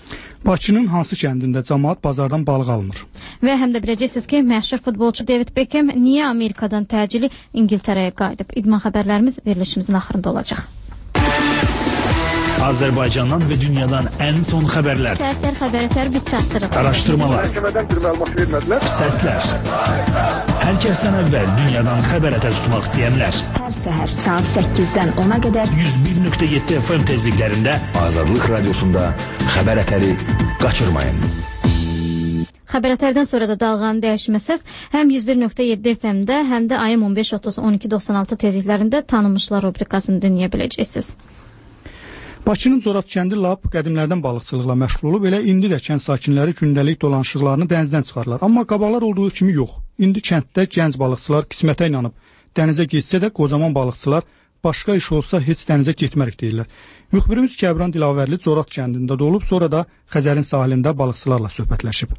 Bakının hansı kəndində cəmaət bazardan balıq almır? Və həm də biləcəksiniz ki, məşhur futbolçu David Beckham niyə Amerikadan təcili İngiltərəyə qayıdıb? İdman xəbərlərimiz verilişimizin axırında olacaq. Azərbaycandan və dünyadan ən son xəbərlər. Səhər xəbərlər biz çatdırırıq. Araşdırmalar. Məhkəmədən bir məlumat vermədilər. Səslər. Hər kəsdən əvvəl dünyadan xəbər ətər tutmaq istəyənlər. Hər səhər saat 8-dən 10-a qədər 101.7 FM tezliklərində Azadlıq radiosunda xəbər ətəri qaçırmayın. Xəbər ətərdən sonra da dalğanı dəyişməsəz, həm 101.7 FM-də, həm də ayım 15.30-12.96 tezliklərində tanınmışlar rubrikasını dinləyə biləcəksiniz. Bakının Zorat kəndi lap qədimlərdən balıqçılıqla məşğul olub, elə indi də kənd sakinləri gündəlik dolanışıqlarını dənizdən çıxarırlar. Amma qabaqlar olduğu kimi yox. İndi kənddə gənc balıqçılar qismətə inanıb. Dənizə getsə də qocaman balıqçılar başqa iş olsa heç dənizə getmərik deyirlər. Müxbirimiz Kəbran Dilavərli Zorat kəndində də olub, sonra da Xəzərin sahilində balıqçılarla söhbətləşib.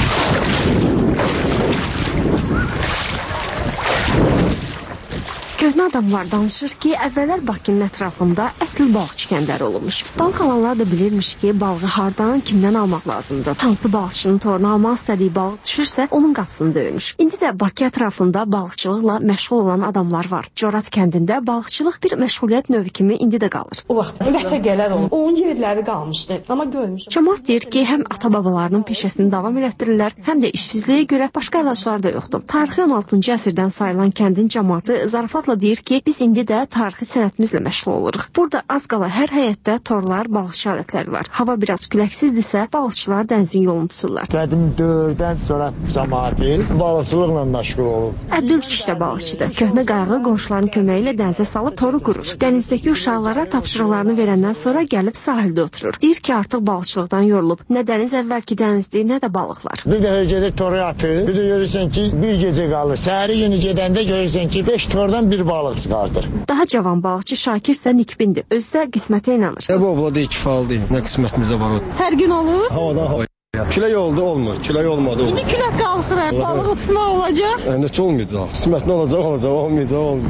Köhnə adamlar danışır ki, əvvəllər Bakının ətrafında əsl balıqçı kəndləri olmuş. Balıq alanlar da bilirmiş ki, balığı hardan, kimdən almaq lazımdır. Hansı balıqçının toruna almaq istədiyi balıq düşürsə, onun qapısını döyürmüş. İndi də Bakı ətrafında balıqçılıqla məşğul olan adamlar var. Corat kəndində balıqçılıq bir məşğuliyyət növü kimi indi də qalır. O vaxt vətə gələr olub. Onun yerləri qalmışdı, amma görmüş. Cəmaət deyir ki, həm ata-babalarının peşəsini davam elətdirirlər, həm də işsizliyə görə başqa əlaclar da yoxdur. Tarixi 16-cı əsrdən sayılan kəndin cəmaəti zarafatla deyir ki, biz indi də tarixi sənətimizlə məşğul oluruq. Burada az qala hər həyətdə torlar, balıqçı alətləri var. Hava biraz küləksizdirsə, balıqçılar dənizin yolunu tuturlar. Qədim dövrdən sonra cəmaəti balıqçılıqla məşğul olub. Əbdül kişi də balıqçıdır. Köhnə qayığı qonşuların köməyi ilə dənizə salıb toru qurur. Dənizdəki uşaqlara tapşırıqlarını verəndən sonra gəlib sahildə oturur. Deyir ki, artıq balıqçılıqdan yorulub. Nə dəniz əvvəlki dənizdir, nə də balıqlar. Bir dəfə gedir toru atır, bir də görürsən ki, bir gecə qalır. Səhəri günü gedəndə görürsən ki, 5 tordan bir balıq çıxardır. Daha cavan balıqçı Şakir isə nikbindir. Özü də qismətə inanır. Bu obladı ikifalı deyil. Nə qismətimizə var o. Hər gün olur? Havadan hava. Külək oldu, olmur. Külək olmadı, olmur. İndi külək qalxır, balıq uçma olacaq. Heç olmayacaq. Qismətin olacaq, olmayacaq.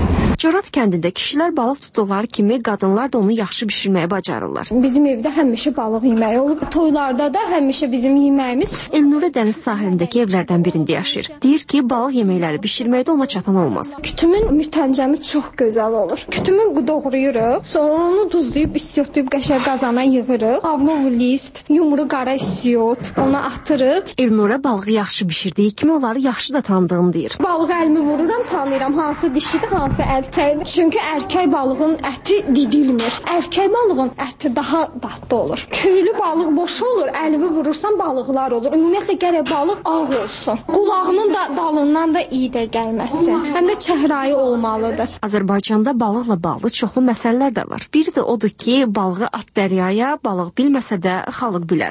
Corat kəndində kişilər balıq tutduqları kimi qadınlar da onu yaxşı bişirməyi bacarırlar. Bizim evdə həmişə balıq yeməyi olub. Toylarda da həmişə bizim yeməyimiz. Elnurə dəniz sahilindəki evlərdən birində yaşayır. Deyir ki, balıq yeməkləri bişirməkdə ona çatan olmaz. Kütümün mütəncəmi çox gözəl olur. Kütümü doğrayırıq, sonra onu duzlayıb, istiotlayıb qəşəng qazana yığırıq. Avlov list, yumru qara istiot, ona atırıq. Elnurə balığı yaxşı bişirdiyi kimi onları yaxşı da tanıdığını deyir. Balığı əlimi vururam, tanıyıram hansı dişidir, hansı əl. Çünki erkək balığın əti didilmir. Erkək balığın əti daha dadlı olur. Kürlü balıq boş olur, əlini vurursan balıqlar olur. Ümumiyyətlə gərək balıq ağ olsun. Qulağının da dalından da iyi də gəlməsin. Həm də çəhrayı olmalıdır. Azərbaycanda balıqla bağlı çoxlu məsələlər də var. Biri də odur ki, balığı at dəryaya, balıq bilməsə də xalq bilər.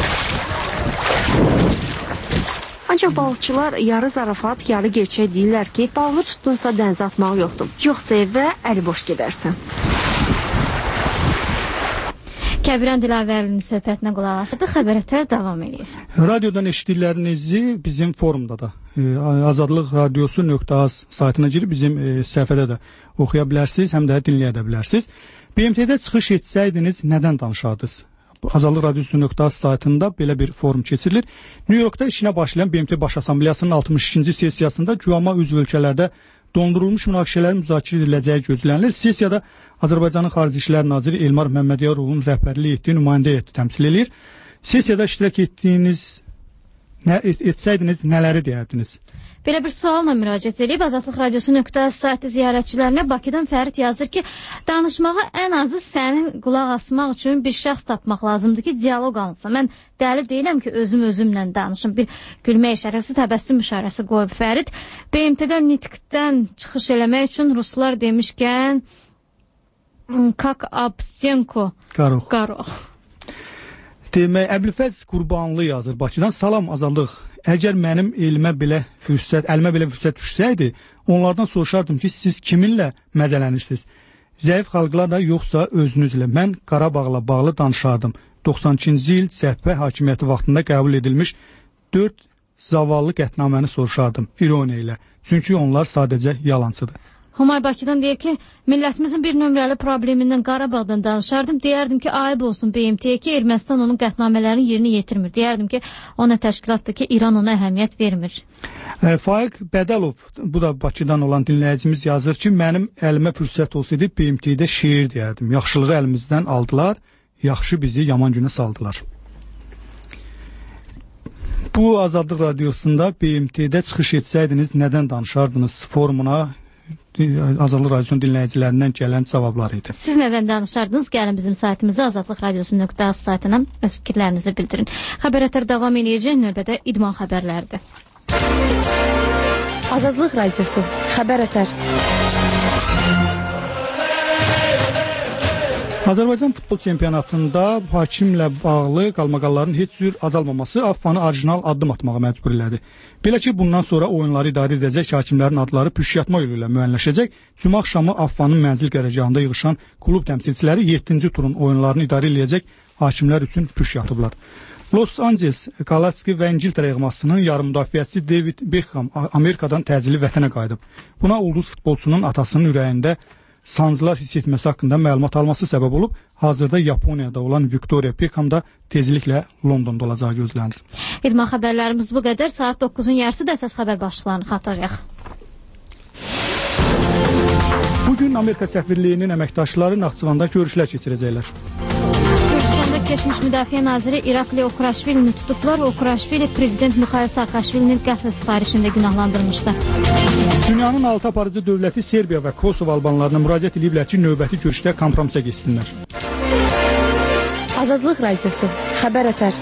Ancaq balıqçılar yarı zarafat, yarı gerçək deyirlər ki, balığı tutdunsa dənizə atmaq yoxdur. Yoxsa evə əli boş gedərsən. Kəbran Dilavərlinin söhbətinə qulaq asdı, xəbər ətər davam edir. Radiodan eşitdiklərinizi bizim forumda da azadlıqradiosu.az saytına girib bizim səhifədə də oxuya bilərsiniz, həm də dinləyə də bilərsiniz. BMT-də çıxış etsəydiniz, nədən danışardınız? Azadlıq Radiosu.az saytında belə bir forum keçirilir. New Yorkda işinə başlayan BMT Baş Assambleyasının 62-ci sessiyasında güvama üzv ölkələrdə dondurulmuş münaqişələrin müzakirə ediləcəyi gözlənilir. Sessiyada Azərbaycanın Xarici İşlər Naziri Elmar Məmmədyarovun rəhbərlik etdiyi nümayəndə heyəti təmsil edir. Sessiyada iştirak etsəydiniz, nələri deyərdiniz? Belə bir sualla müraciət edib Azadlıq Radiosu.az saytı ziyarətçilərinə Bakıdan Fərid yazır ki, danışmağa ən azı sənin qulaq asmaq üçün bir şəxs tapmaq lazımdır ki, dialoq alınsın. Mən dəli deyiləm ki, özümlə danışım. Bir gülmə işarəsi, təbəssüm işarəsi qoyub Fərid. BMT-də nitqdən çıxış eləmək üçün ruslar demişkən kak abstenko qarox. Demək, Əbülfəz Qurbanlı yazır Bakıdan. Salam Azadlıq. Əgər mənim əlimə belə fürsət düşsəydi, onlardan soruşardım ki, siz kiminlə məzələnirsiniz? Zəif xalqlar da yoxsa özünüzlə? Mən Qarabağla bağlı danışardım. 92-ci il cəbhə hakimiyyəti vaxtında qəbul edilmiş 4 zavallı qətnaməni soruşardım ironiya ilə. Çünki onlar sadəcə yalancıdır. Humay Bakıdan deyir ki, millətimizin bir nömrəli problemindən Qarabağdan danışardım. Deyərdim ki, ayıb olsun BMT-yə ki, Ermənistan onun qətnamələrini yerinə yetirmir. Deyərdim ki, ona təşkilatdır ki, İran ona əhəmiyyət vermir. Faiq Bədəlov, bu da Bakıdan olan dinləyicimiz yazır ki, mənim əlimə fürsət olsaydı BMT-də şeir deyərdim. Yaxşılığı əlimizdən aldılar, yaxşı bizi yaman günə saldılar. Bu Azadlıq Radiosunda BMT-də çıxış etsəydiniz, nədən danışardınız forumuna Azadlıq Radiosunun dinləyicilərindən gələn cavablar idi. Siz nədən danışardınız? Gəlin bizim saytımıza azadlıqradiosu.az saytına öz fikirlərinizi bildirin. Xəbərətlər davam edəcək, növbədə idman xəbərləridir. Azadlıq Radiosu, xəbərətlər. Azərbaycan futbol çempionatında hakimlə bağlı qalmaqalların heç cür azalmaması AFFA-nı orijinal addım atmağa məcbur elədi. Belə ki, bundan sonra oyunları idarə edəcək hakimlərin adları püşkatma yolu ilə müəyyənləşəcək. Cümə axşamı AFFA-nın mənzil qərargahında yığışan klub təmsilçiləri 7-ci turun oyunlarını idarə edəcək hakimlər üçün püşkatıblar. Los Angeles, Kalaski və İngiltərə yığmasının yarım müdafiəçisi David Beckham Amerikadan təcili vətənə qayıdıb. Buna ulduz futbolçunun atasının ürəyində sancılar hiss etməsi haqqında məlumat alması səbəb olub. Hazırda Yaponiyada olan Victoria Beckham da tezliklə Londonda olacağı gözlənir. İdman xəbərlərimiz bu qədər. Saat 9-un yarısı da əsas xəbər başlıqlarını xatırlayaq. Bugün Amerika səfirliyinin əməkdaşları Naxçıvanda görüşlər keçirəcəklər. Gürcüstanda keçmiş müdafiə naziri İrakli Okuraşvilini tutublar. Okuraşvili prezident Mikhail Saakashvilinin qətl sifarişində günahlandırmışdı. Dünyanın 6 aparıcı dövləti Serbiya və Kosovo albanlarına müraciət ediblər ki, növbəti görüşdə kompromisə keçsinlər. Azadlıq Radiosu, xəbərətər.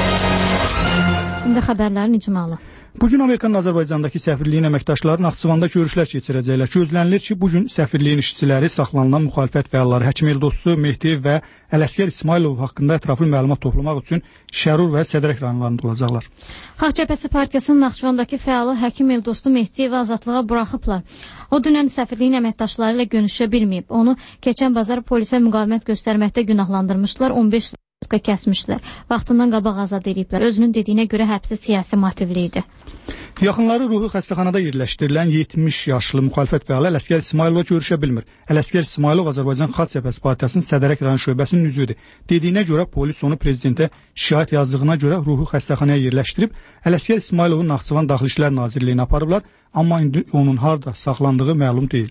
İndi xəbərlərin icmalı. Bugün Amerikanın Azərbaycandakı səfirliyin əməkdaşları Naxçıvanda görüşlər keçirəcəklər. Gözlənilir ki, bugün səfirliyin işçiləri, saxlanılan müxalifət fəalları Həkim Eldostu Mehdiyev və Ələsgər İsmailov haqqında ətraflı məlumat toplamaq üçün Şərur və Sədrək rayonlarında olacaqlar. Xalq Cəbhəsi Partiyasının Naxçıvandakı fəalı Həkim Eldostu Mehdiyevi azadlığa buraxıblar. O dünən səfirliyin əməkdaşları ilə görüşə bilməyib. Onu keçən bazar polisə müqavimət göstərməkdə günahlandırmışlar, 15 sutka kəsmişlər. Vaxtından qabaq azad ediblər. Özünün dediyinə görə həbsi siyasi motivli idi. Yaxınları ruhi xəstəxanada yerləşdirilən 70 yaşlı müxalifət fəalı Ələsgər İsmailova görüşə bilmir. Ələsgər İsmailov Azərbaycan Xalq Cəbhəsi Partiyasının Sədrək rayon şöbəsinin üzvüdür. Dediyinə görə polis onu prezidentə şikayət yazdığına görə ruhi xəstəxanaya yerləşdirib. Ələsgər İsmailovun Naxçıvan Daxili İşlər Nazirliyinə aparıblar, amma indi onun harda saxlandığı məlum deyil.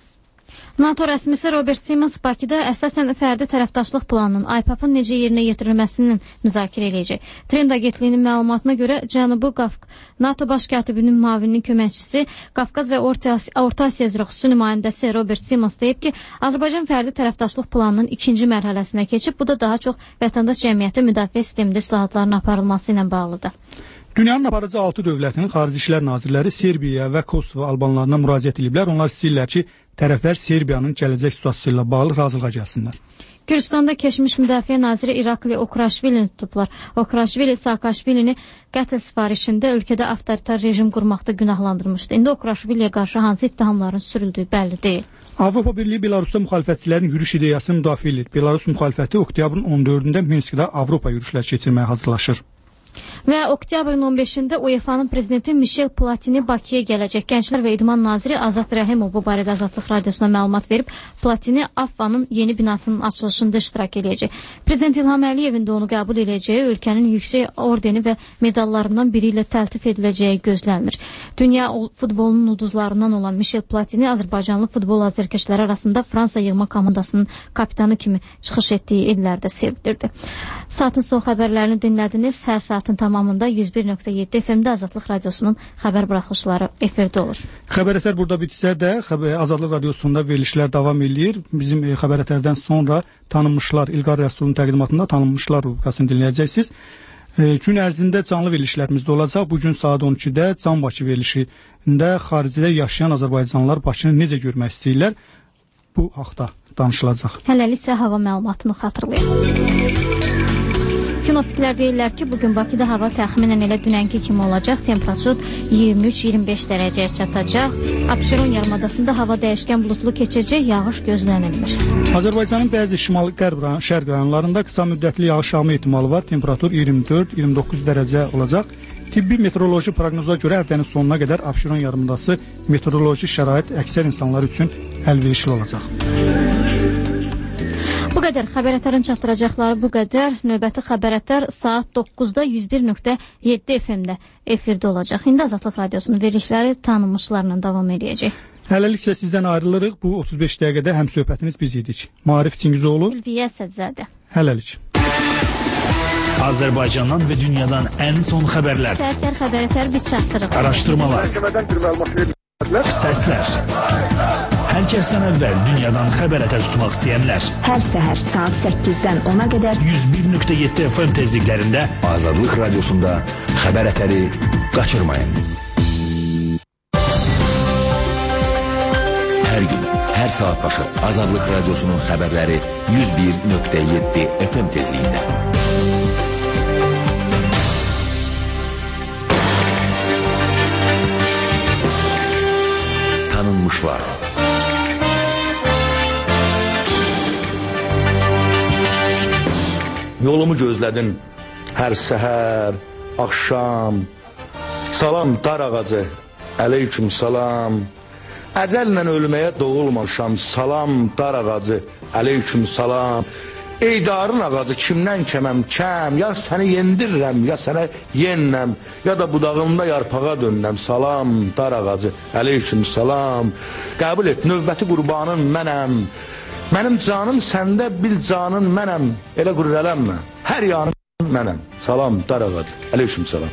NATO rəsmisi Robert Simons Bakıda əsasən fərdi tərəfdaşlıq planının IPAP-ın necə yerinə yetirilməsinin müzakirə edəcək. Trend agentliyinin məlumatına görə Cənubi NATO baş katibinin müavininin köməkçisi Qafqaz və Orta Asiya üzrə xüsusi nümayəndəsi Robert Simons deyib ki, Azərbaycan fərdi tərəfdaşlıq planının ikinci mərhələsinə keçib. Bu da daha çox vətəndaş cəmiyyəti müdafiə sistemində islahatların aparılması ilə bağlıdır. Dünyanın aparıcı 6 dövlətinin xarici işlər nazirləri Serbiya və Kosovo albanlarına müraciət ediblər. Onlar istəyirlər ki, tərəflər Serbiyanın gələcək situasiyası ilə bağlı razılığa gəlsinlər. Gürcüstanda keçmiş müdafiə naziri İrakli Okuraşvilini tutublar. Okuraşvili Saakashvilini qətl sifarişində ölkədə avtoritar rejim qurmaqda günahlandırmışdı. İndi Okuraşviliyə qarşı hansı ittihamların sürüldüyü bəlli deyil. Avropa Birliyi Belarusda müxalifətçilərin yürüş ideyasını müdafiə edir. Belarus müxalifəti oktyabrın 14-də Minskdə Avropa yürüşlər keçirməyə hazırlaşır. Və oktyabrın 15-də UEFA-nın prezidenti Michel Platini Bakıya gələcək. Gənclər və İdman naziri Azad Rəhimov bu barədə Azadlıq Radiosuna məlumat verib. Platini AFFA-nın yeni binasının açılışında iştirak edəcək. Prezident İlham Əliyevin də onu qəbul edəcəyi, ölkənin yüksək ordeni və medallarından biri ilə təltif ediləcəyi gözlənilir. Dünya futbolunun ulduzlarından olan Michel Platini Azərbaycanlı futbol azərkeşləri arasında Fransa yığma komandasının kapitanı kimi çıxış etdiyi illərdə sevilirdi. Saatın son xəbərlərini dinlədiniz. Hər saatın tamamında 101.7 FM-də Azadlıq Radiosunun xəbər buraxılışları efirdə olur. Xəbərətər burada bitsə də Azadlıq Radiosunda verilişlər davam edir. Bizim xəbərətərdən sonra tanınmışlar, İlqar Rəsulun təqdimatında tanınmışlar rubrikasını dinləyəcəksiniz. Gün ərzində canlı verilişlərimiz də olacaq. Bugün saat 12-də Can Bakı verilişində xaricdə yaşayan Azərbaycanlılar Bakını necə görmək istəyirlər? Bu haqda danışılacaq. Hələlik isə hava məlumatını xatırlayaq. Sinoptiklər deyirlər ki, bugün Bakıda hava təxminən elə dünənki kimi olacaq. Temperatur 23-25 dərəcəyə çatacaq. Abşeron yarımadasında hava dəyişkən bulutlu keçəcək, yağış gözlənilmir. Azərbaycanın bəzi şimal-qərb şərq rayonlarında qısa müddətli yağış yağma ehtimalı var. Temperatur 24-29 dərəcə olacaq. Tibbi meteoroloji proqnozuna görə həftənin sonuna qədər Abşeron yarımadası meteoroloji şərait əksər insanlar üçün əlverişli olacaq. Bu qədər xəbərətlərin çatdıracaqları bu qədər. Növbəti xəbərətlər saat 9-da 101.7 FM-də efirdə olacaq. İndi Azadlıq Radiosunun verilişləri tanınmışlarla davam edəcək. Hələlik isə sizdən ayrılırıq. Bu 35 dəqiqədə həmsöhbətiniz biz idik. Maarif Çingizoğlu, Ülviyə Əsədzadə. Hələlik. Azərbaycandan və dünyadan ən son xəbərlər. Səhər xəbərətlər biz çatdırırıq. Araşdırmalar. Səslər. Hər kəsdən əvvəl dünyadan xəbərətər tutmaq istəyənlər. Hər səhər saat 8-dən 10-a qədər 101.7 FM tezliklərində Azadlıq Radiosunda xəbərətəri qaçırmayın. Hər gün, hər saat başı Azadlıq Radiosunun xəbərləri 101.7 FM tezliyində. Tanınmışlar. Yolumu gözlədin hər səhər, axşam. Salam dar ağacı, əleyküm salam. Əcəllə ölməyə doğulmamışam, salam dar ağacı, əleyküm salam. Ey darın ağacı, kimdən kəməm kəm, ya səni yendirirəm, ya sənə yennəm, ya da budağında yarpağa dönnəm, salam dar ağacı, əleyküm salam. Qəbul et, növbəti qurbanın mənəm. Mənim canım səndə, bil canın mənəm, elə qürrələnmə, hər yanım mənəm, salam dar ağacı, əleyküm salam.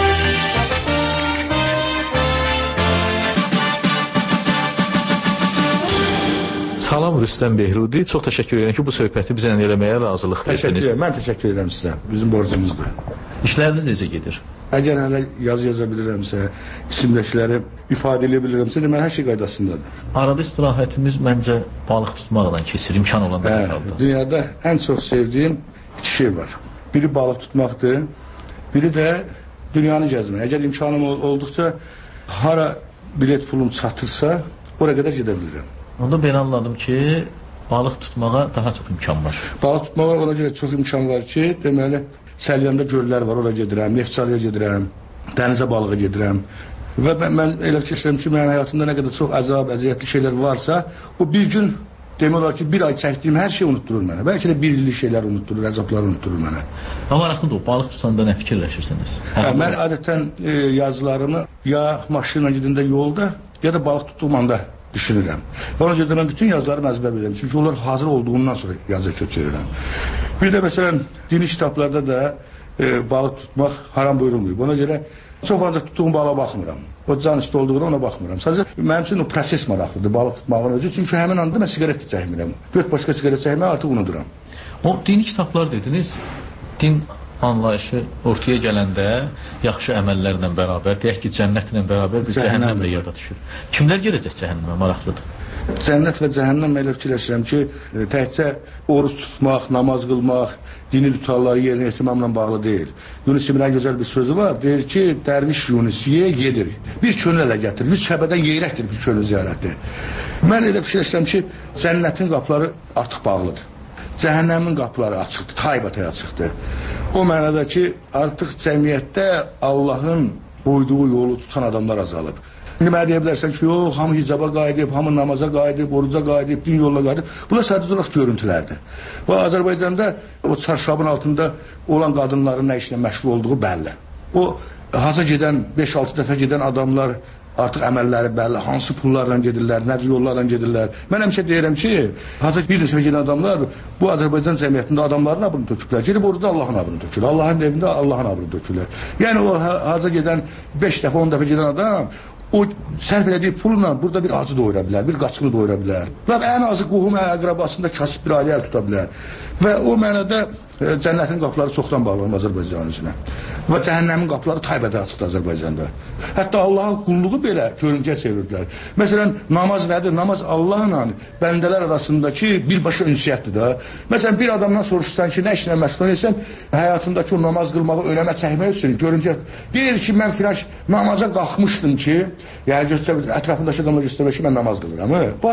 Salam Rüstəm Behrudi, çox təşəkkür edirəm ki, bu söhbəti bizə eləməyə razılıq verdiniz. Mən təşəkkür edirəm sizə, bizim borcumuzdur. İşləriniz necə gedir? Əgər hələ yazı yaza bilirəmsə, isimləşləri ifadə edə bilirəmsə, deməli hər şey qaydasındadır. Arada istirahətimiz məncə balıq tutmaqla keçir, imkan olanda. Dünyada ən çox sevdiyim iki şey var. Biri balıq tutmaqdır, biri də dünyanı gəzmək. Əgər imkanım olduqca, hara bilet pulum çatırsa, oraya qədər gedə bilirəm. Onda belə anladım ki, balıq tutmağa daha çox imkan var. Balıq tutmağa ona görə çox imkan var ki, deməli, Səlyanda göllər var, oraya gedirəm, Neftçalıya gedirəm, dənizə balığa gedirəm. Və mən elə fikirləşirəm ki, mənim həyatımda nə qədər çox əzab, əziyyətli şeylər varsa, o bir gün, demək olar ki, bir ay çəkdiyim hər şey unutturur mənə. Bəlkə də bir illik şeylər unutturur, əzablar unutturur mənə. Amma maraqlıdır o, balıq tutanda nə fikirləşirsiniz? Mən adətən yazılarımı ya maşınla gedəndə yolda, ya da balıq tutduğum anda düşünürəm. Ona görə də mən bütün yazılarımı əzbər bilirəm. Çünki onlar hazır olduğundan sonra yazı köçürürəm. Bir də məsələn, dini kitablarda da balıq tutmaq haram buyurulmuyor. Ona görə çox ancaq tutduğum balığa baxmıram. O can üstü olduğuna ona baxmıram. Sadəcə mənim üçün o proses maraqlıdır, balıq tutmağın özü. Çünki həmin anda mən siqaret çəkmirəm. 4 başqa siqaret çəkməyi artıq unuduram. O dini kitablar dediniz, din anlayışı ortaya gələndə yaxşı əməllərlə bərabər, deyək ki, cənnətlə bərabər bir cəhənnəm də yada düşür. Kimlər gedəcək cəhənnəmə? Maraqlıdır. Cənnət və cəhənnəm elə fikirləşirəm ki, təkcə oruç tutmaq, namaz qılmaq, dini ritualları yerinə yetirməklə bağlı deyil. Yunus İmrən gözəl bir sözü var, deyir ki, dərviş Yunusiyə gedir, bir könül ələ gətirir, 100 şəbədən yeyrəkdir bir könül ziyarəti. Mən elə fikirləşirəm ki, cənnətin qapıları artıq bağlıdır. Cəhənnəmin qapıları açıqdır, taybatay açıqdır. O mənada ki, artıq cəmiyyətdə Allahın qoyduğu yolu tutan adamlar azalıb. İndi mənə deyə bilərsən ki, yox, hamı hicaba qayıdıb, hamı namaza qayıdıb, oruca qayıdıb, din yoluna qayıdıb. Bunlar sadəcə olaraq görüntülərdir. Və Azərbaycanda o çarşabın altında olan qadınların nə işlə məşğul olduğu bəlli. O haza gedən, 5-6 dəfə gedən adamlar artıq əməlləri bəlli, hansı pullarla gedirlər, nə yollarla gedirlər. Mən həmişə deyirəm ki, haza bir dəfə gedən adamlar bu Azərbaycan cəmiyyətində adamların abını töküblər. Gedib orada Allahın abını tökürlər. Allahın evində Allahın abını tökürlər. Yəni o haza gedən 5 dəfə, 10 dəfə gedən adam o sərf elədiyi pulla burada bir acı doyura bilər, bir qaçqını doyura bilər. Və ən azı qohum əqrabasında kasıb bir ailə əl tuta bilər. Və o mənada cənnətin qapıları çoxdan bağlanıb Azərbaycanın üzünə. Və cəhənnəmin qapıları taybədə açıqdır Azərbaycanda. Hətta Allahın qulluğu belə görüntüyə çevirdilər. Məsələn, namaz nədir? Namaz Allahla bəndələr arasındakı birbaşa ünsiyyətdir də. Məsələn, bir adamdan soruşsan ki, nə işlə məşğul etsən, həyatındakı o namaz qılmağı önəmə çəkmək üçün görüntüyə deyir ki, mən filan namaza qalxmışdım ki, yəni ətrafındakı adamlar göstərmək ki, mən namaz qılıram. Bu artıq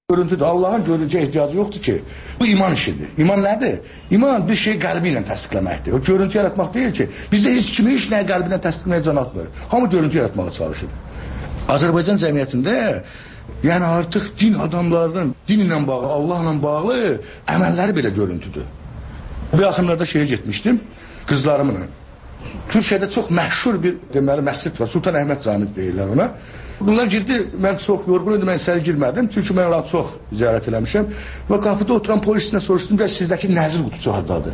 Görüntüdür. Allahın görüntüyə ehtiyacı yoxdur ki. Bu iman işidir. İman nədir? İman bir şey qəlbi ilə təsdiqləməkdir. O görüntü yaratmaq deyil ki, bizdə heç kimi heç nəyə qəlbi ilə təsdiqləməyə can atmır. Hamı görüntü yaratmağa çalışır. Azərbaycan cəmiyyətində yəni artıq din adamlarının din ilə bağlı, Allahla bağlı əməlləri belə görüntüdür. Bu yaxınlarda şeye getmişdim, qızlarımla. Türkiyədə çox məşhur bir deməli məscid var. Sultan Əhməd Cami deyirlər ona. Bunlar girdi, mən çox yorğun idim, mən içəri girmədim. Çünki mən onları çox ziyarət eləmişəm. Və qapıda oturan polisinə soruşdum, sizdəki nəzir qutusu hardadır?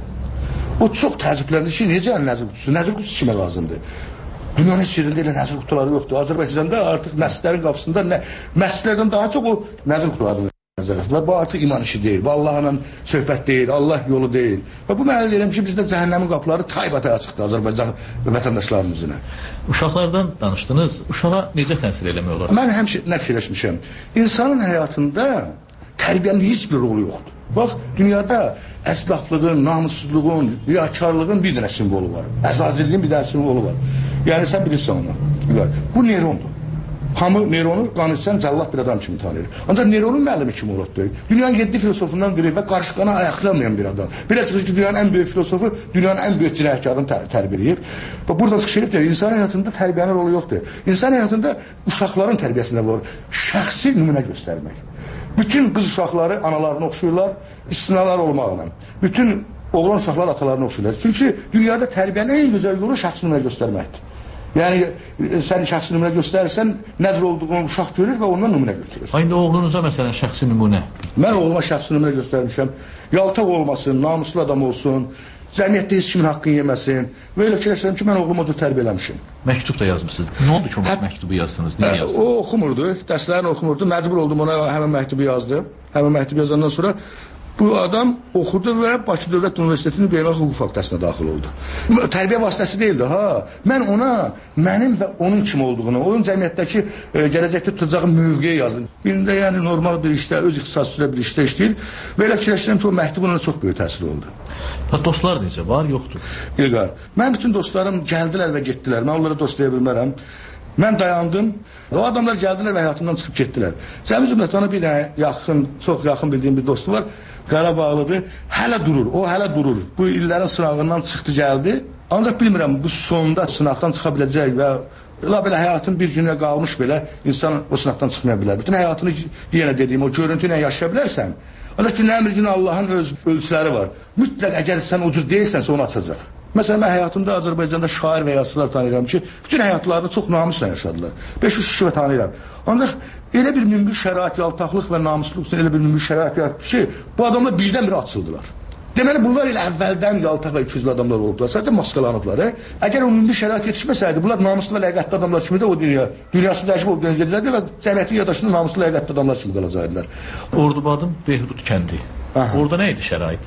O çox təəccübləndi ki, necə nəzir qutusu? Nəzir qutusu kimə lazımdır? Dünyanın sirrində elə nəzir qutuları yoxdur. Azərbaycanda artıq məscidlərin qapısında məscidlərdən daha çox o nəzir qutularını nəzərətlər. Bu artıq iman işi deyil, bu Allahla söhbət deyil, Allah yolu deyil. Və bu mənə deyirəm ki, bizdə cəhənnəmin qapıları taybatay açıqdır Azərbaycan vətəndaşlarımızın. Uşaqlardan danışdınız, uşağa necə təsir eləmək olar? Mən həmişə nə fikirləşmişəm, insanın həyatında tərbiyənin heç bir rolu yoxdur. Bax, dünyada əslaflığın, namussuzluğun, riyakarlığın bir dənə simvolu var. Əzazilliyin bir dənə simvolu var. Yəni sən bilirsən onu. Bu neyrondur. Hamı neyronu qan içsən cəllat bir adam kimi tanıyır. Ancaq neyronun müəllimi kimi olubdur. Dünyanın 7 filosofundan biri və qarışqana ayaqlamayan bir adam. Belə çıxır ki, dünyanın ən böyük filosofu dünyanın ən böyük cinayətkarını tərbiyələyib. Və burada çıxışırıb deyir, insan həyatında tərbiyənin rolu yoxdur. İnsan həyatında uşaqların tərbiyəsində var. Şəxsi nümunə göstərmək. Bütün qız uşaqları analarını oxşuyurlar, istisnalar olmaqla. Bütün oğlan uşaqlar atalarını oxşuyurlar. Çünki dünyada tərbiyənin ən gözəl yolu şəxsi nümunə göstərməkdir. Yəni, sən şəxsi nümunə göstərirsən, nəzr olduğunu uşaq görür və ondan nümunə götürür. Aynı oğlunuza məsələn şəxsi nümunə? Mən oğluma şəxsi nümunə göstərmişəm. Yaltaq olmasın, namuslu adam olsun, cəmiyyətdə heç kimin haqqını yeməsin. Və elə fikirləşirəm ki, mən oğlumu o cür tərbiyə eləmişim. Məktub da yazmışsınız. Nə oldu ki, o məktubu yazdınız? Niyə yazdınız? O oxumurdu, dərslərini oxumurdu. Məcbur oldum ona, həmin məktubu yazdım. Həmin məktubu yazandan sonra bu adam oxudu və Bakı Dövlət Universitetinin Beynəlxalq Hüquq fakültəsinə daxil oldu. Tərbiyə vasitəsi deyildi, ha. Mən ona mənim və onun kim olduğunu, onun cəmiyyətdəki gələcəkdə tutacağı mövqeyi yazdım. Birində yəni normal bir işdə, öz ixtisası üzrə bir işdə işləyir və elə fikirləşirəm ki, o məktubun ona çox böyük təsiri oldu. Dostlar necə? Var, yoxdur? İlqar, mən bütün dostlarım gəldilər və getdilər. Mən onlara dostlaya bilmərəm. Mən dayandım, o adamlar gəldilər və həyatımdan çıxıb getdilər. Cəmi cümlətana bir yaxın, çox yaxın bildiyim bir dostu var. Qarabağlıdır, hələ durur, o hələ durur. Bu illərin sınağından çıxdı, gəldi. Ancaq bilmirəm, bu sonda sınaqdan çıxa biləcək və belə həyatın bir günə qalmış belə insan o sınaqdan çıxmaya bilər. Bütün həyatını yenə dediyim, o görüntü ilə yaşaya bilərsən. Ancaq günlərin bir günü Allahın öz ölçüləri var. Mütləq əgər sən o cür deyilsənsə onu açacaq. Məsələn, mən həyatımda Azərbaycanda şair və yazıçılar tanıyıram ki, bütün həyatlarını çox namusla yaşadılar. 500 kişi və tanıyıram. Ancaq elə bir mümkün şərait, yaltaqlıq və namusluluq üçün elə bir mümkün şərait yaratdı ki, bu adamlar birdən-birə açıldılar. Deməli, bunlar elə əvvəldən yaltaq və 200 adamlar olublar, sadəcə maskalanıblar. Əgər o mümkün şərait yetişməsəydi, bunlar namuslu və ləyaqətli adamlar kimi də o dünyası dəyişib o dünyaya gedirlərdi və cəmiyyətin yadaşında namuslu ləyaqətli adamlar kimi qalacaqdılar. Ordubadın Behrut kəndi. Orada nə idi şərait?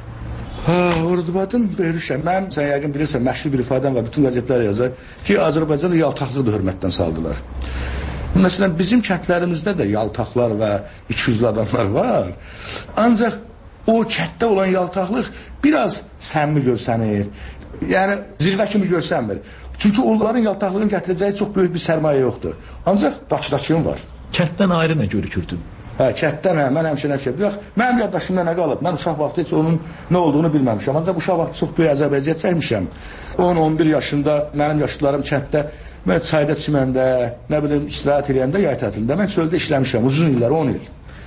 Ordubadın Behrut. Mən, sən yəqin bilirsən, məşhur bir ifadəm var, bütün qəzetlər yazar ki, Azərbaycanda yaltaqlığı da hörmətdən saldılar. Məsələn, bizim kəndlərimizdə də yaltaqlar və 200'lü adamlar var. Ancaq o kənddə olan yaltaqlıq biraz səmimi görsənir. Yəni, zirvə kimi görsənmir. Çünki onların yaltaqlığın gətirəcəyi çox böyük bir sərmayə yoxdur. Ancaq Bakıdakının var. Kənddən ayrı nə görükürdü? Kənddən, mən həmişə nə şey. Mənim yaddaşımda nə qalıb? Mən uşaq vaxtı heç onun nə olduğunu bilməmişəm. Ancaq uşaq vaxtı çox böyük əzəbəziyyət çəkmişəm. 10-11 yaşında mənim yaşlılarım kənddə, mən çayda çiməndə, nə bilim, istirahət eləyəndə, yay tətilində, mən çöldə işləmişəm uzun illər, 10 il.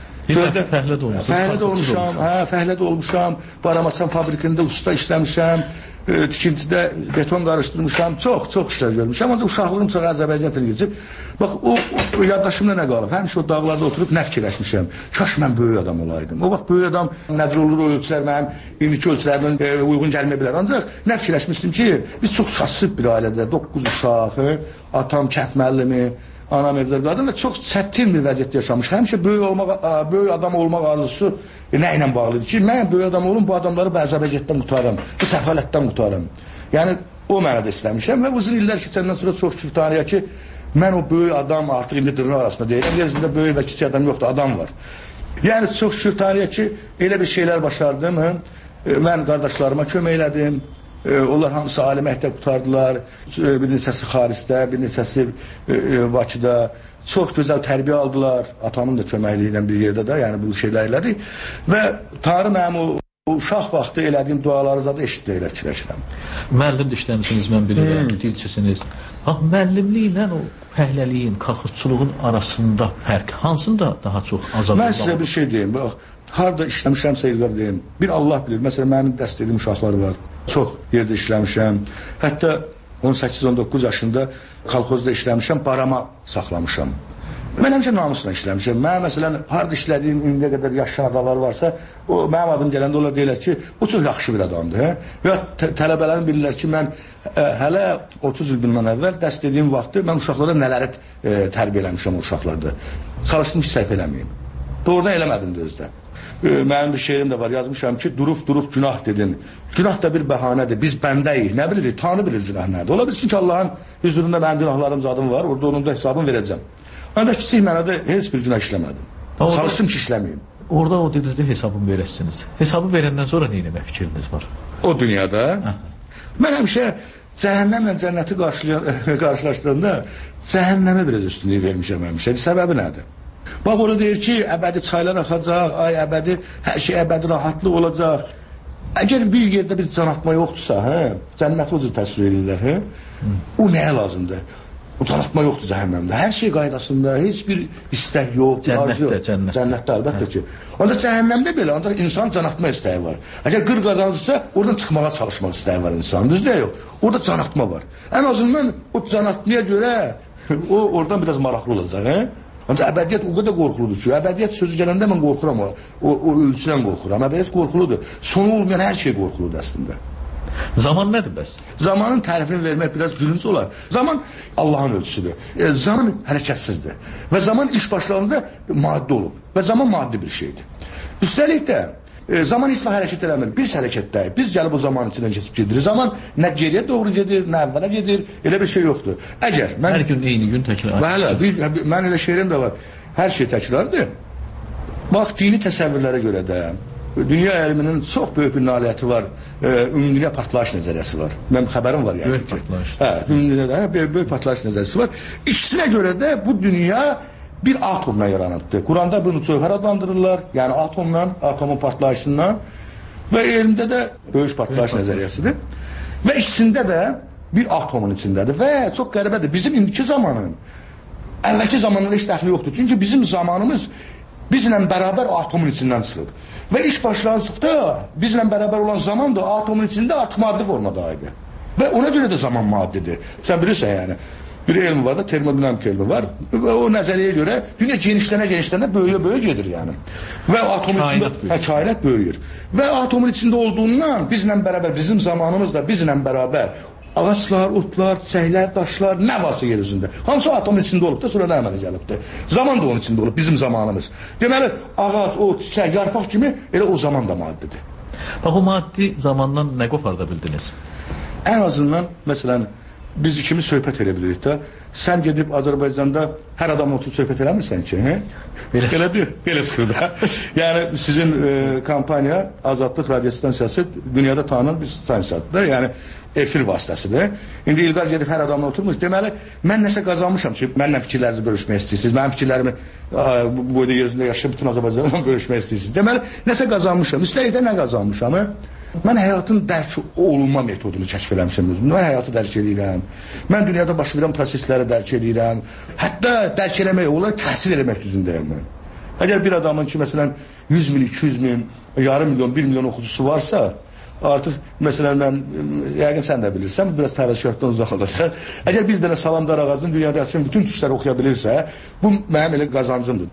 Fəhlədə olmuşam, fəhlədə olmuşam, baramaçan fabrikində usta işləmişəm, tikintidə beton qarışdırmışam, çox işlər görmüşəm, ancaq uşaqlığım çox əzəbəziyyət eləyəcək. Bax, o yaddaşımda nə qalıb? Həmişə o dağlarda oturub nə fikirləşmişəm? Kaş mən böyük adam olaydım. O vaxt böyük adam nədir olur, o ölçülər mənim indiki ölçülərimdən uyğun gəlməyə bilər. Ancaq nə fikirləşmişdim ki, biz çox kasıb bir ailədə, 9 uşaq, atam kənd müəllimi, anam evdə qadın və çox çətin bir vəziyyətdə yaşamış. Həmişə böyük adam olmaq arzusu nə ilə bağlıdır ki, mən böyük adam olum, bu adamları bu əzəbəziyyətdən qutarım, bu səfalətdən qutarım. Yəni, o mənə də istəmişəm və uzun illər keçəndən sonra çox şükür Tanrıya ki, mən o böyük adam artıq indi dırnaq arasında deyirəm, yeryüzündə böyük və kiçik adam yoxdur, adam var. Yəni, çox şükür Tanrıya ki, elə bir şeylər başardım, mən qardaşlarıma kömək elədim, onlar hamısı ali məktəb qutardılar, bir neçəsi xaricdə, bir neçəsi Bakıda, çox gözəl tərbiyə aldılar. Atamın da köməkliyi ilə bir yerdə də, yəni bu şeylər elədik. Və Tanrı mənim o uşaq vaxtı elədiyim duaları zaten eşitdi elə fikirləşirəm. Müəllim də işləmişsiniz, mən bilirəm, dilçisiniz. Bax, müəllimliklə o fəhləliyin, kaxırçılığın arasında fərq hansında daha çox azalır? Mən sizə bir şey deyim, bax, harada işləmişəmsə İlqar deyim, bir Allah bilir, məsələn, mənim dəst edilmiş uşaqlar var, çox yerdə işləmişəm, hətta 18-19 yaşında kolxozda işləmişəm, barama saxlamışam. Mən həmişə namusla işləmişəm. Mən məsələn, harada işlədiyim indiyə qədər yaşlı adamlar varsa, o mənim adım gələndə onlar deyirlər ki, bu çox yaxşı bir adamdır. Hə? Və tələbələrim bilirlər ki, mən hələ 30 il bundan əvvəl dəst ediyim vaxtı mən uşaqlara nələri tərbiyə eləmişəm o uşaqlarda. Çalışdım ki, səhv eləməyim. Doğrudan eləmədim də özdə. Mənim bir şeirim də var, yazmışam ki, durub günah dedin. Günah da bir bəhanədir, biz bəndəyik, nə bilirik, Tanrı bilir günah nədir. Ola bilsin ki, Allahın hüzurunda mənim günahlarım zadım var, orada onun da hesabını verəcəm. Ancaq kiçik mənada heç bir günah işləmədim. Çalışdım ki, işləməyim. Orada o dedikdə hesabını verəsiniz. Hesabı verəndən sonra nə etmək fikriniz var? O dünyada? Mən həmişə cəhənnəmlə cənnəti qarşılaşdıranda cəhənnəmə biraz üstünlük vermişəm həmişə. Səbəbi nədir? Bax, orada deyir ki, əbədi çaylar axacaq, ay əbədi, hər şey əbədi rahatlıq olacaq. Əgər bir yerdə bir can atma yoxdursa, cənnəti o cür təsvir edirlər, o nəyə lazımdır? O can atma yoxdur cəhənnəmdə. Hər şey qaydasında, heç bir istək yox, arzu yox. Cənnətdə əlbəttə ki. Ancaq cəhənnəmdə belə, ancaq insan can atma istəyi var. Əgər qır qazanırsa, oradan çıxmağa çalışmaq istəyi var insan. Düzdür yox. Orada can atma var. Ən azından o can atmaya görə o oradan biraz maraqlı olacaq. Ancaq əbədiyyət o qədər qorxuludur ki, əbədiyyət sözü gələndə mən qorxuram o ölçüdən qorxuram. Əbədiyyət qorxuludur. Sonu olmayan hər şey qorxuludur əslində. Zaman nədir bəs? Zamanın tərifini vermək biraz gülünc olar. Zaman Allahın ölçüsüdür. Zaman hərəkətsizdir. Və zaman iş başlarında maddi olub. Və zaman maddi bir şeydir. Üstəlik də zaman heç hərəkət eləmir. Biz hərəkətdəyik. Biz gəlib o zaman içindən keçib gedirik. Zaman nə geriyə doğru gedir, nə əvvələ gedir. Elə bir şey yoxdur. Əgər mən... Hər gün eyni gün təkrar. Bəli, mən elə şeirim də var. Hər şey təkrardır. Bax, dini təsəvvürlərə görə də dünya elminin çox böyük bir nailiyyəti var. Ümumdünya partlayış nəzəriyyəsi var. Mənim xəbərim var yəni. Böyük partlayış. Ümumdünyada böyük partlayış nəzəriyyəsi var. İkisinə görə də bu dünya bir atomla yaranıbdır. Quranda bunu cövhər adlandırırlar. Yəni atomla, atomun partlayışından və elmdə də böyük partlayış nəzəriyyəsidir. Və ikisində də bir atomun içindədir. Və çox qəribədir. Bizim indiki zamanın əvvəlki zamanlara heç dəxli yoxdur. Çünki bizim zamanımız bizlə bərabər atomun içindən çıxıb. Və iş başlanıqda bizlə bərabər olan zaman da atomun içində artıq maddi formada idi. Və ona görə də zaman maddidir. Sən bilirsən yəni. Bir elm var da, termodinamika elmi var. Və o nəzəriyyəyə görə dünya genişlənə böyüyə gedir yəni. Və atomun içində kainat böyüyür. Və atomun içində olduğundan bizlə bərabər, bizim zamanımız da bizlə bərabər ağaçlar, otlar, çiçəklər, daşlar, nə varsa yer üzündə. Hamısı atomun içində olub da, sonra da əmələ gəlibdir. Zaman da onun içində olub, bizim zamanımız. Deməli, ağac, ot, çiçək, yarpaq kimi elə o zaman da maddidir. Bax, o maddi zamandan nə qoparda bildiniz? Ən azından, məsələn, biz ikimiz söhbət elə bilirik də, sən gedib Azərbaycanda hər adamla oturub söhbət eləmirsən ki, belə çıxır da. Yəni, sizin kampaniya, Azadlıq Radio Stansiyası dünyada tanınan bir stansiyadır. Yəni, efir vasitəsidir. İndi İlqar gedib hər adamla oturmuş. Deməli, mən nəsə qazanmışam ki, mənlə fikirlərinizi bölüşmək istəyirsiniz. Mənim fikirlərimi bu boyda yeryüzündə yaşayıb bütün Azərbaycanla bölüşmək istəyirsiniz. Deməli, nəsə qazanmışam. Üstəlik də nə qazanmışam? Mən həyatın dərk olunma metodunu kəşf eləmişəm özümdə. Mən həyatı dərk edirəm. Mən dünyada baş verən prosesləri dərk edirəm. Hətta dərk eləmək, onlara təsir eləmək düzündəyəm mən. Əgər bir adamın ki, məsələn, 100 min, 200 min, yarım milyon, 1 milyon oxucusu varsa, artıq, məsələn, mən, yəqin sən də bilirsən, biraz təvəzzükartdan uzaq olacaq. Əgər bir dənə Salamdar ağacının dünyada yaşayan bütün tuşları oxuya bilirsə, bu mənim elə qazancımdır.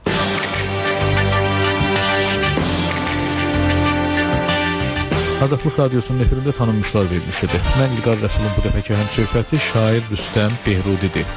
Azadlıq Radiosunun efirində tanınmışlar verilmişidir. Mən İlqar Rəsulun bu dəfəki həm söhbəti şair Rüstəm Behrudidir.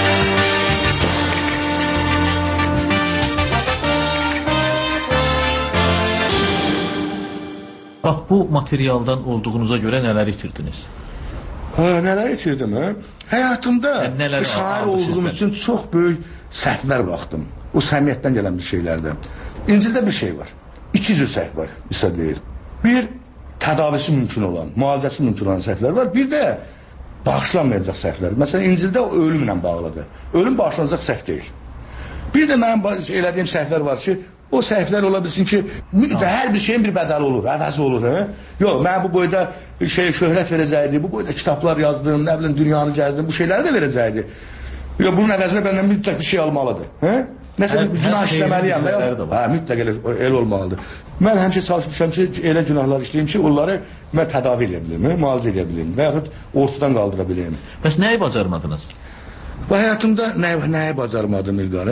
Bax, bu materialdan olduğunuza görə nələr itirdiniz? Nələr itirdim, həyatımda şair olduğum üçün çox böyük səhvlər baxdım. O səmiyyətdən gələn bir şeylərdə. İncildə bir şey var. 2 cür səhv var, İsa deyir. Bir, tədavisi mümkün olan, müalicəsi mümkün olan səhvlər var. Bir də bağışlanmayacaq səhvlər. Məsələn, İncildə o ölümlə bağlıdır. Ölüm bağışlanacaq səhv deyil. Bir də mənim elədiyim səhvlər var ki, o səhvlər ola bilsin ki, hər bir şeyin bir bədəli olur, əvəzi olur. Yox, mən bu boyda şöhrət verəcəkdi, bu boyda kitablar yazdım, nə bilim, dünyanı gəzdim, bu şeyləri də verəcəkdi. Bunun əvəzinə bəndən mütləq bir şey almalıdır. Nəsə bir günah işləməliyəm. Mütləq elə olmalıdır. Mən həmişə çalışmışam ki, elə günahlar işləyim ki, onları mən tədavi edə bilim, müalicə edə bilim və yaxud ortadan qaldıra bilim. Bəs nəyi bacarmadınız? Bu həyatımda nəyi bacarmadım İlqar?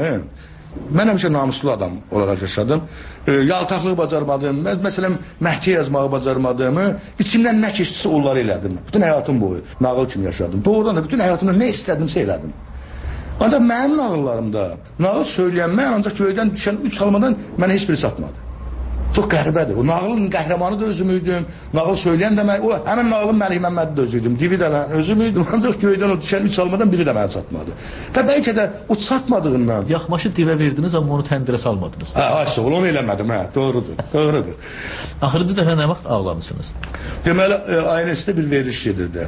Mən həmişə namuslu adam olaraq yaşadım. Yaltaqlığı bacarmadım. Məsələn, məhkiyə yazmağı bacarmadığımı, içimdən nə keçdisi onları elədim. Bütün həyatım boyu nağıl kimi yaşadım. Doğrudan da bütün həyatımda nə istədimsə elədim. Ancaq mənim nağıllarımda, nağıl söyləyən mən ancaq göydən düşən 3 almadan mənə heç biri satmadı. Çox qəribədir. O nağılın qəhrəmanı da özümüydüm. Nağıl söyləyən də mən, həmin nağılın Məlik Məmmədi də özüydüm. Divi də mən özümüydüm. Ancaq göydən o düşən 3 almadan biri də mənə satmadı. Və bəlkə də o satmadığından... Yaxmaşı divə verdiniz, amma onu təndirə salmadınız. Ayşə, onu eləmədim, doğrudur. Axırıncı dəfə nə vaxt ağlamısınız? Deməli, ailəsi bir veriliş gedirdi.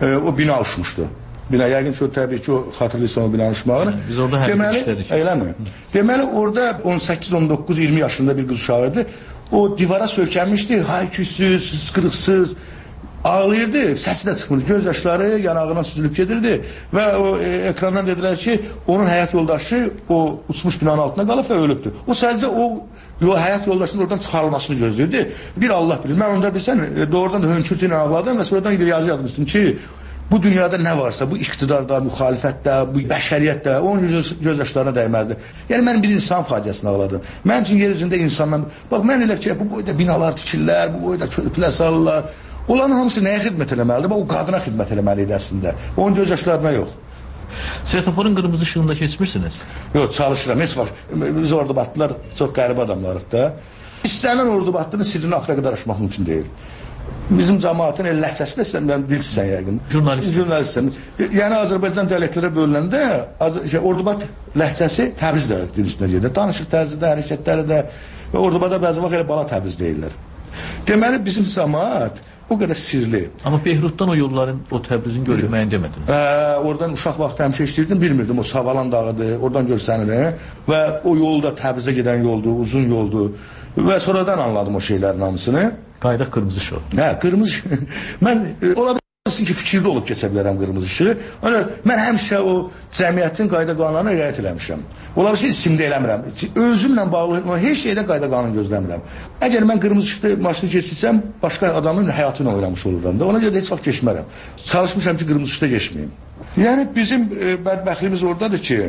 O bina uçmuşdu. Bina, yəqin ki, təbii ki, o xatırlıysan o binanın uçmağını. Biz orada hərbə işlədik. Eləmi? Deməli, orada 18, 19, 20 yaşında bir qız uşağı idi. O divara sökənmişdi, hayküsüz, sıskırıqsız, ağlayırdı, səsi də çıxmırdı. Göz yaşları yanağına süzülüb gedirdi və o ekrandan dedilər ki, onun həyat yoldaşı o uçmuş binanın altına qalıb və ölübdür. O sadəcə o həyat yoldaşının oradan çıxarılmasını gözləyirdi. Bir Allah bilir. Mən onda bilsən, doğrudan da hönkürtü ilə ağladım və sonradan bir yazı yazmışdım ki, bu dünyada nə varsa, bu iqtidarda, müxalifətdə, bu bəşəriyyətdə, onun göz yaşlarına dəyməlidir. Yəni, mən bir insan faciəsini ağladım. Mənim üçün yer üzündə insanlar... Bax, mən elə ki, bu boyda binalar tikirlər, bu boyda körpülər salırlar. Onların hamısı nəyə xidmət eləməlidir? Bax, o qadına xidmət eləməlidir əslində. Onun göz yaşlarına yox. Svetoforun qırmızı işığında keçmirsiniz? Yox, çalışıram. Heç vaxt. Biz ordubatlılar çox qəribə adamlarıq da. İstənilən ordubatlının sirrini axıra qədər aşmaq mümkün deyil. Bizim cəmaatın el ləhcəsi də sən bilirsən yəqin. Jurnalistsən. Yəni Azərbaycan dialektlərə bölünəndə Ordubat ləhcəsi Təbriz dialektinin üstünə gedir. Danışıq tərzi də, hərəkətləri də və Ordubada bəzi vaxt elə bala Təbriz deyirlər. Deməli bizim cəmaat o qədər sirli. Amma Beyrutdan o yolların, o Təbrizin görülməyini demədiniz. Oradan uşaq vaxtı həmişə işləyirdim, bilmirdim. O Savalan dağıdır, oradan görsənir. Və o yolda Təbrizə gedən yoldur, uzun yoldur. Və sonradan anladım o şeylərin hamısını. Qayda qırmızı işıq. Qırmızı mən ola bilsin ki, fikirdə olub keçə bilərəm qırmızı işığı. Mən həmişə o cəmiyyətin qayda qanunlarına riayət eləmişəm. Ola bilsin, isimdə eləmirəm. Özümlə bağlı heç şeydə qayda qanun gözləmirəm. Əgər mən qırmızı işıqda maşını keçirsəm, başqa adamın həyatını oynamış oluram da. Ona görə də heç vaxt keçmərəm. Çalışmışam ki, qırmızı işıqda geçməyim. Yəni bizim bədbəxtliyimiz oradadır ki,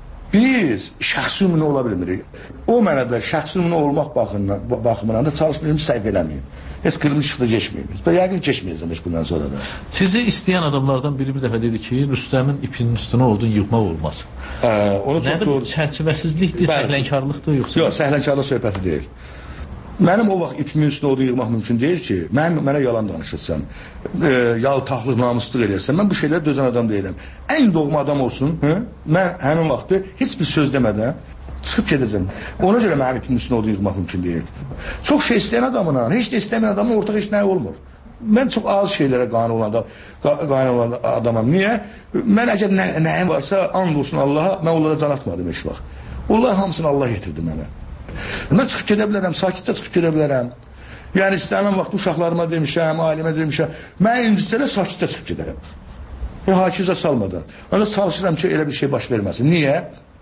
biz şəxsi nümunə ola bilmirik. O mənada şəxsi nümunə olmaq baxımından da çalışmıyorum ki, səhv eləməyim. Heç qırmızı işıqda geçməyimiz. Yəqin keçməyəcəm heç bundan sonra da. Sizi istəyən adamlardan biri bir dəfə dedi ki, Rüstəmin ipinin üstünə olduğunu yığmaq olmaz. Onu çox doğru. Çərçivəsizlikdir, səhlənkarlıqdır yoxsa? Yox, səhlənkarlıq söhbəti deyil. Mənim o vaxt ipimin üstünə olduğunu yığmaq mümkün deyil ki, mənə yalan danışırsan, yaltaqlıq, namuslıq eləyirsən, mən bu şeyləri dözən adam deyiləm. Ən doğma adam olsun, mən həmin vaxtı heç bir söz demədən çıxıb gedəcəm. Ona görə mənim ipimin üstünə olduğunu yığmaq mümkün deyil. Çox şey istəyən adamla, heç də istəməyən adamla ortaq heç nə olmur. Mən çox az şeylərə qane olan adamam. Niyə? Mən əgər nəyim varsa, and olsun Allaha, mən onlara can atmadım heç vaxt. Onlar hamısını Allah yetirdi mənə. Mən çıxıb gedə bilərəm, sakitcə çıxıb gedə bilərəm. Yəni istənilən vaxt uşaqlarıma demişəm, ailəmə demişəm, mən incitsələ sakitcə çıxıb gedərəm. Hakizə salmadan. Onda çalışıram ki, elə bir şey baş verməsin. Niyə?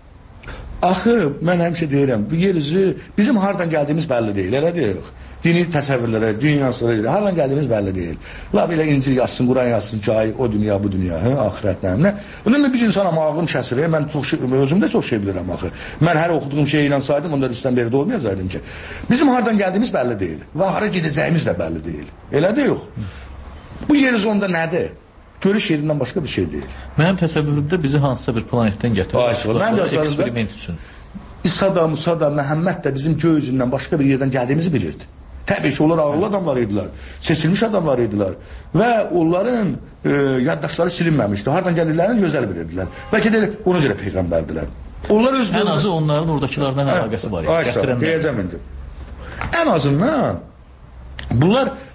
Axı, mən həmişə deyirəm, bu yer üzü bizim hardan gəldiyimiz bəlli deyil, elə deyil. Dini təsəvvürlərə, dünyasına deyil, hardan gəldiyimiz bəlli deyil. La belə İncil yazsın, Quran yazsın ki, ay, o dünya, bu dünya, axirət nəmlə. Bundan bir insana ağlım kəsir, mən özümdə çox şey bilirəm axı. Mən hər oxuduğum şeyə inansaydım, onda üstdən beri də olmayacaqdım ki. Bizim hardan gəldiyimiz bəlli deyil və hara gedəcəyimiz də bəlli deyil. Elə də yox. Bu yer üzündə nədir? Görüş yerindən başqa bir şey deyil. Mənim təsəvvürümdə bizi hansısa bir planetdən gətirir. Mən eksperiment üçün. İsa da, Musa da, Məhəmməd də bizim göy üzündən başqa bir yerdən gəldiyimizi bilirdi. Təbii ki, onlar ağıllı adamlar idilər, seçilmiş adamlar idilər və onların yaddaşları silinməmişdi. Hardan gəlirlərini gözəl bilirdilər. Bəlkə də ona görə peyğəmbərdirlər. Ən azı onların oradakılardan əlaqəsi var. Deyəcəm indi. Ən azından bunlar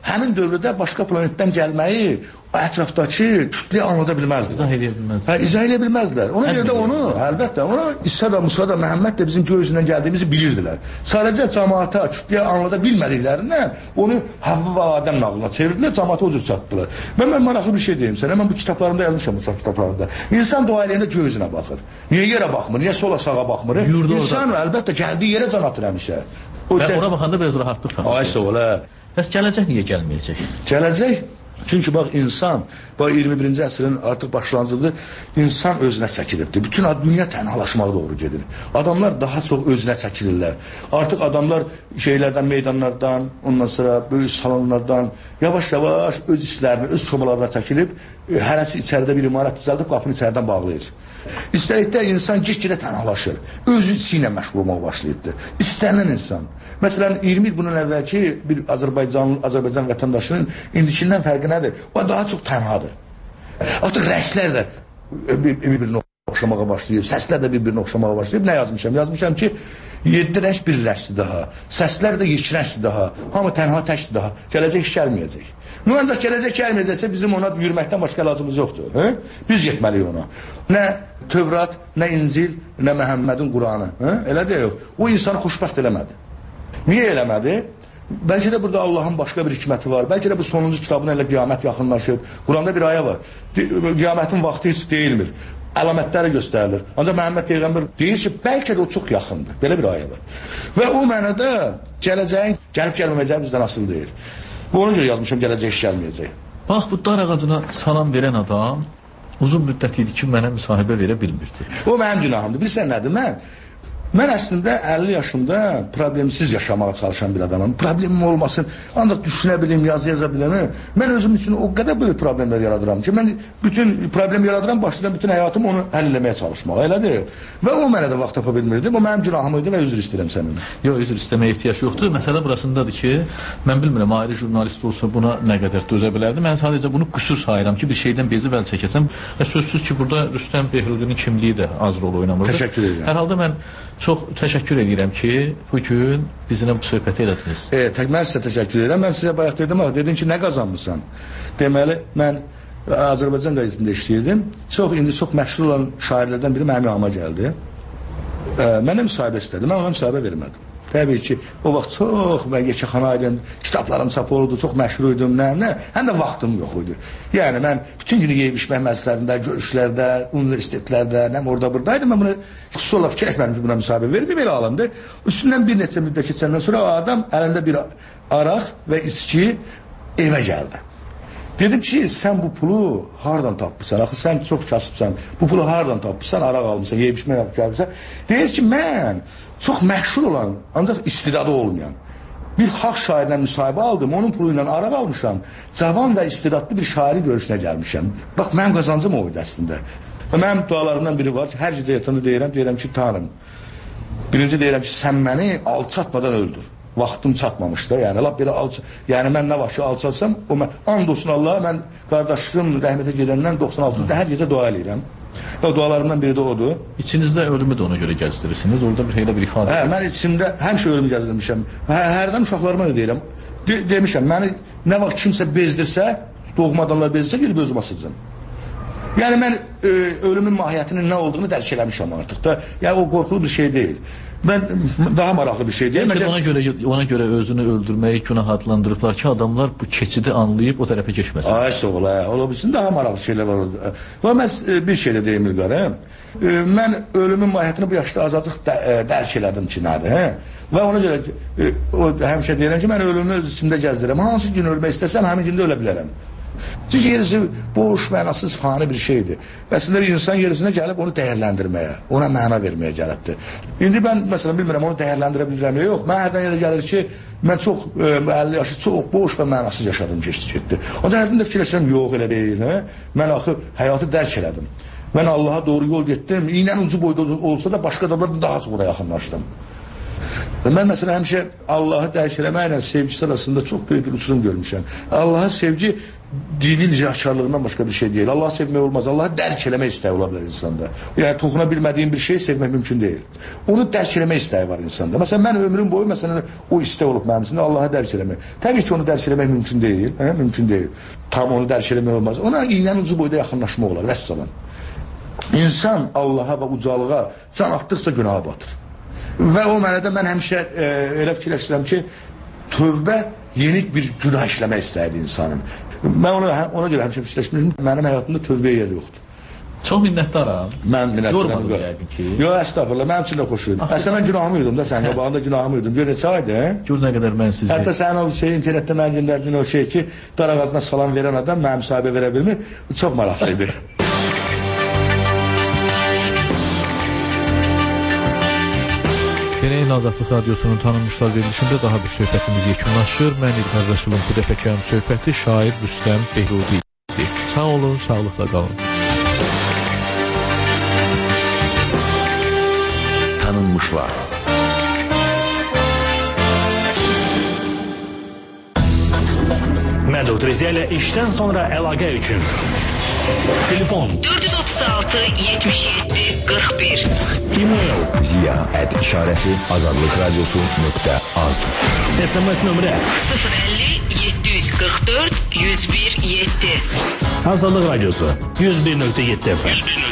həmin dövrdə başqa planetdən gəlməyi ətrafdakı kütləyə anlada bilməzdilər. İzah edə bilməzdilər. İzah edə bilməzdilər. Ona görə də onu, əlbəttə, ona İsa da, Musa da, Məhəmməd də bizim göy üzündən gəldiyimizi bilirdilər. Sadəcə cəmaata, kütləyə anlada bilmədiklərindən onu Havva və Adəm nağılına çevirdilər, cəmaata o cür çatdılar. Mən maraqlı bir şey deyim sənə, mən bu kitablarımda yazmışam, Musa kitablarında. İnsan dua eləyəndə göy üzünə baxır. Niyə yerə baxmır, niyə sola sağa baxmır? İnsan əlbəttə gəldiyi yerə can atır həmişə. Və ora baxanda biraz rahatlıq tapır. Ay sağ ol. Bəs gələcək niyə gəlməyəcək? Gələcək? Çünki bax insan, bax 21-ci əsrin artıq başlanğıcıdır, insan özünə çəkilibdir. Bütün dünya tənhalaşmağa doğru gedir. Adamlar daha çox özünə çəkilirlər. Artıq adamlar şeylərdən, meydanlardan, ondan sonra böyük salonlardan yavaş-yavaş öz işlərini, öz çobalarına çəkilib, hərəsi içəridə bir imarət düzəldib, qapını içəridən bağlayır. İstəlikdə insan get-gedə tənhalaşır. Özü ilə məşğul olmağa başlayıbdır. İstənilən insan. Məsələn, 20 il bunun əvvəlki bir Azərbaycan vətəndaşının indikindən fərqi nədir? O daha çox tənhadır. Artıq rəqslər də bir-birini oxşamağa başlayıb, səslər də bir-birini oxşamağa başlayıb. Nə yazmışam? Yazmışam ki, 7 rəqs bir rəqsdir daha. Səslər də 2 rəqsdir daha. Hamı tənha təkdir daha. Gələcək iş gəlməyəcək. Ancaq gələcək gəlməyəcəksə bizim ona yürüməkdən başqa əlacımız yoxdur. Biz getməliyik ona. Nə Tövrat, nə İncil, nə Məhəmmədin Quranı. Elə deyil. O insanı xoşbəxt eləmədi. Niyə eləmədi? Bəlkə də burada Allahın başqa bir hikməti var. Bəlkə də bu sonuncu kitabın elə qiyamət yaxınlaşıb. Quranda bir ayə var. Qiyamətin vaxtı heç deyilmir. Əlamətləri göstərilir. Ancaq Məhəmməd Peyğəmbər deyir ki, bəlkə də o çox yaxındır. Belə bir ayə var. Və o mənada gələcəyin gəlib-gəlməməyəcəyi bizdən asılı deyil. Ona görə yazmışam, gələcək iş gəlməyəcək. Bax, bu dar ağacına salam verən adam uzun müddət idi ki, mənə müsahibə verə bilmirdi. O mənim günahımdır. Bilirsən nədir? Mən əslində 50 yaşımda problemsiz yaşamağa çalışan bir adamım. Problemim olmasın, ancaq düşünə bilim, yaza bilim. Mən özüm üçün o qədər böyük problemlər yaradıram ki, mən bütün problem yaradıram, başlayıram bütün həyatımı onu həll eləməyə çalışmağa, elədir. Və o mənə də vaxt tapa bilmirdim. O mənim günahım idi və üzr istəyirəm sənin. Yox, üzr istəməyə ehtiyac yoxdur. Məsələ burasındadır ki, mən bilmirəm, ayrı jurnalist olsa buna nə qədər dözə bilərdi. Mən sadəcə bunu qüsur sayıram ki, bir şeydən bezi vəl çəkəsəm. Və sözsüz ki, burada Rüstəm Behludinin kimliyi də az rol oynamırdı. Təşəkkür edirəm. Hər halda mən çox təşəkkür edirəm ki, bugün bizimlə bu söhbəti elədiniz. Mən sizə təşəkkür edirəm. Mən sizə bayaq dedim ki, nə qazanmısan? Deməli, mən Azərbaycan qəzetində işləyirdim. İndi çox məşhur olan şairlərdən biri mənim yanıma gəldi. Mənə müsahibə istədi. Mən ona müsahibə vermədim. Təbii ki, o vaxt çox mən yekəxana idim, kitablarım çap olurdu, çox məşhur idim, həm də vaxtım yox idi. Yəni, mən bütün günü yeyib-içmək məclislərində, görüşlərdə, universitetlərdə, orada buradaydım, mən buna xüsusi olaraq fikirləşmədim ki, buna müsahibə verməyim, elə alındı. Üstündən bir neçə müddət keçəndən sonra o adam əlində bir araq və içki evə gəldi. Dedim ki, sən bu pulu hardan tapmışsan? Axı, sən çox kasıbsan, bu pulu hardan tapmışsan, araq almışsan, yeyib-içmək yapmışsan. Deyir ki, mən çox məşhur olan, ancaq istidadı olmayan bir xalq şairinə müsahibə aldım, onun pulu ilə araq almışam, cavan və istidadlı bir şairin görüşünə gəlmişəm. Bax, mənim qazancım o idi əslində. Və mənim dualarımdan biri var ki, hər gecə yatanda deyirəm ki, Tanrım, birinci deyirəm ki, sən məni alçatmadan öldür. Vaxtım çatmamışdı, yəni lap belə yəni mən nə vaxt ki alçatsam, and olsun Allaha, mən qardaşım rəhmətə gedəndən 96-da hər gecə dua eləyirəm. O dualarımdan biri də odur. İçinizdə ölümü də ona görə gəzdirirsiniz, orada elə bir ifadə. Mən içimdə həmişə ölümü gəzdirmişəm. Hərdən uşaqlarıma da deyirəm. Demişəm, məni nə vaxt kimsə bezdirsə, doğma adamlar bezdirsə, gelib özüm asılacam. Yəni mən ölümün mahiyyətinin nə olduğunu dərk eləmişəm artıq da. Yəni o qorxulu bir şey deyil. Mən daha maraqlı bir şey deyil. Ona görə özünü öldürməyi günah adlandırıblar ki, adamlar bu keçidi anlayıb o tərəfə keçməsin. Ay sağ ol, ola bilsin, daha maraqlı şeylər var orada. Və mən bir şey də deyim İlqarəm. Mən ölümün mahiyyətini bu yaşda azacıq dərk elədim ki, nədir? Və ona görə həmişə deyirəm ki, mən ölümü öz içimdə gəzdirəm. Hansı gün ölmək istəsəm, həmin gündə ölə bilərəm. Çünki yerisi boş, mənasız, fani bir şeydir. Əslində insan yerisinə gəlib onu dəyərləndirməyə, ona məna verməyə gəlibdir. İndi mən, məsələn, bilmirəm, onu dəyərləndirə bilirəm ya yox. Mən hərdən yerə gəlir ki, mən çox 50 yaşı çox boş və mənasız yaşadım, keçdi. Ancaq hərdən də fikirləşirəm, yox, elə deyil. Mən axı həyatı dərk elədim. Mən Allaha doğru yol getdim, iynənin ucu boyda olsa da başqa adamlardan daha çox oraya yaxınlaşdım. Mən məsələn həmişə Allahı dərk eləməklə sevgisi arasında çox böyük bir uçurum görmüşəm. Allaha sevgi dinin riyakarlığından başqa bir şey deyil. Allahı sevmək olmaz. Allahı dərk eləmək istəyi ola bilər insanda. Yəni toxuna bilmədiyin bir şeyi sevmək mümkün deyil. Onu dərk eləmək istəyi var insanda. Məsələn, mən ömrüm boyu məsələn o istək olub mənim üçün Allahı dərk eləmək. Təbii ki, onu dərk eləmək mümkün deyil. Mümkün deyil. Tam onu dərk eləmək olmaz. Ona iynənin ucu boyda yaxınlaşmaq olar. Vəssalam. İnsan Allaha və ucalığa can atdıqca günaha batır. Və o mənada mən həmişə elə fikirləşirəm ki, tövbə yeni bir günah işləmək istəyirdi insanın. Mən ona görə həmişə fikirləşmişim, mənim həyatımda tövbəyə yer yoxdur. Çox minnətdaram. Mən minnətdaram. Yox, əstəğfurullah, mənim üçün də xoş idi. Əslən mən günahımı yudum da, sənin qabağında günahımı yudum. Gör neçə aydı, hə? Gör nə qədər mən sizi... Hətta sənin o şey, internetdə mən göndərdiyin o şey ki, dar ağacına salam verən adam mənim müsahibə verə bilmir. Çox maraqlı idi. Yeni Azadlıq Radiosunun tanınmışlar verilişində daha bir söhbətimiz yekunlaşır. Mən İlqar Rəsulun bu dəfəki söhbəti şair Rüstəm Behludi idi. Sağ olun, sağlıqla qalın. Tanınmışlar. Mədud Rizə ilə işdən sonra əlaqə üçün telefon 436 77 41. E-mail ziya@işarəsi azadlıqradiosu.az. SMS nömrə 050 744 101 7. Azadlıq Radiosu 101.7 FM.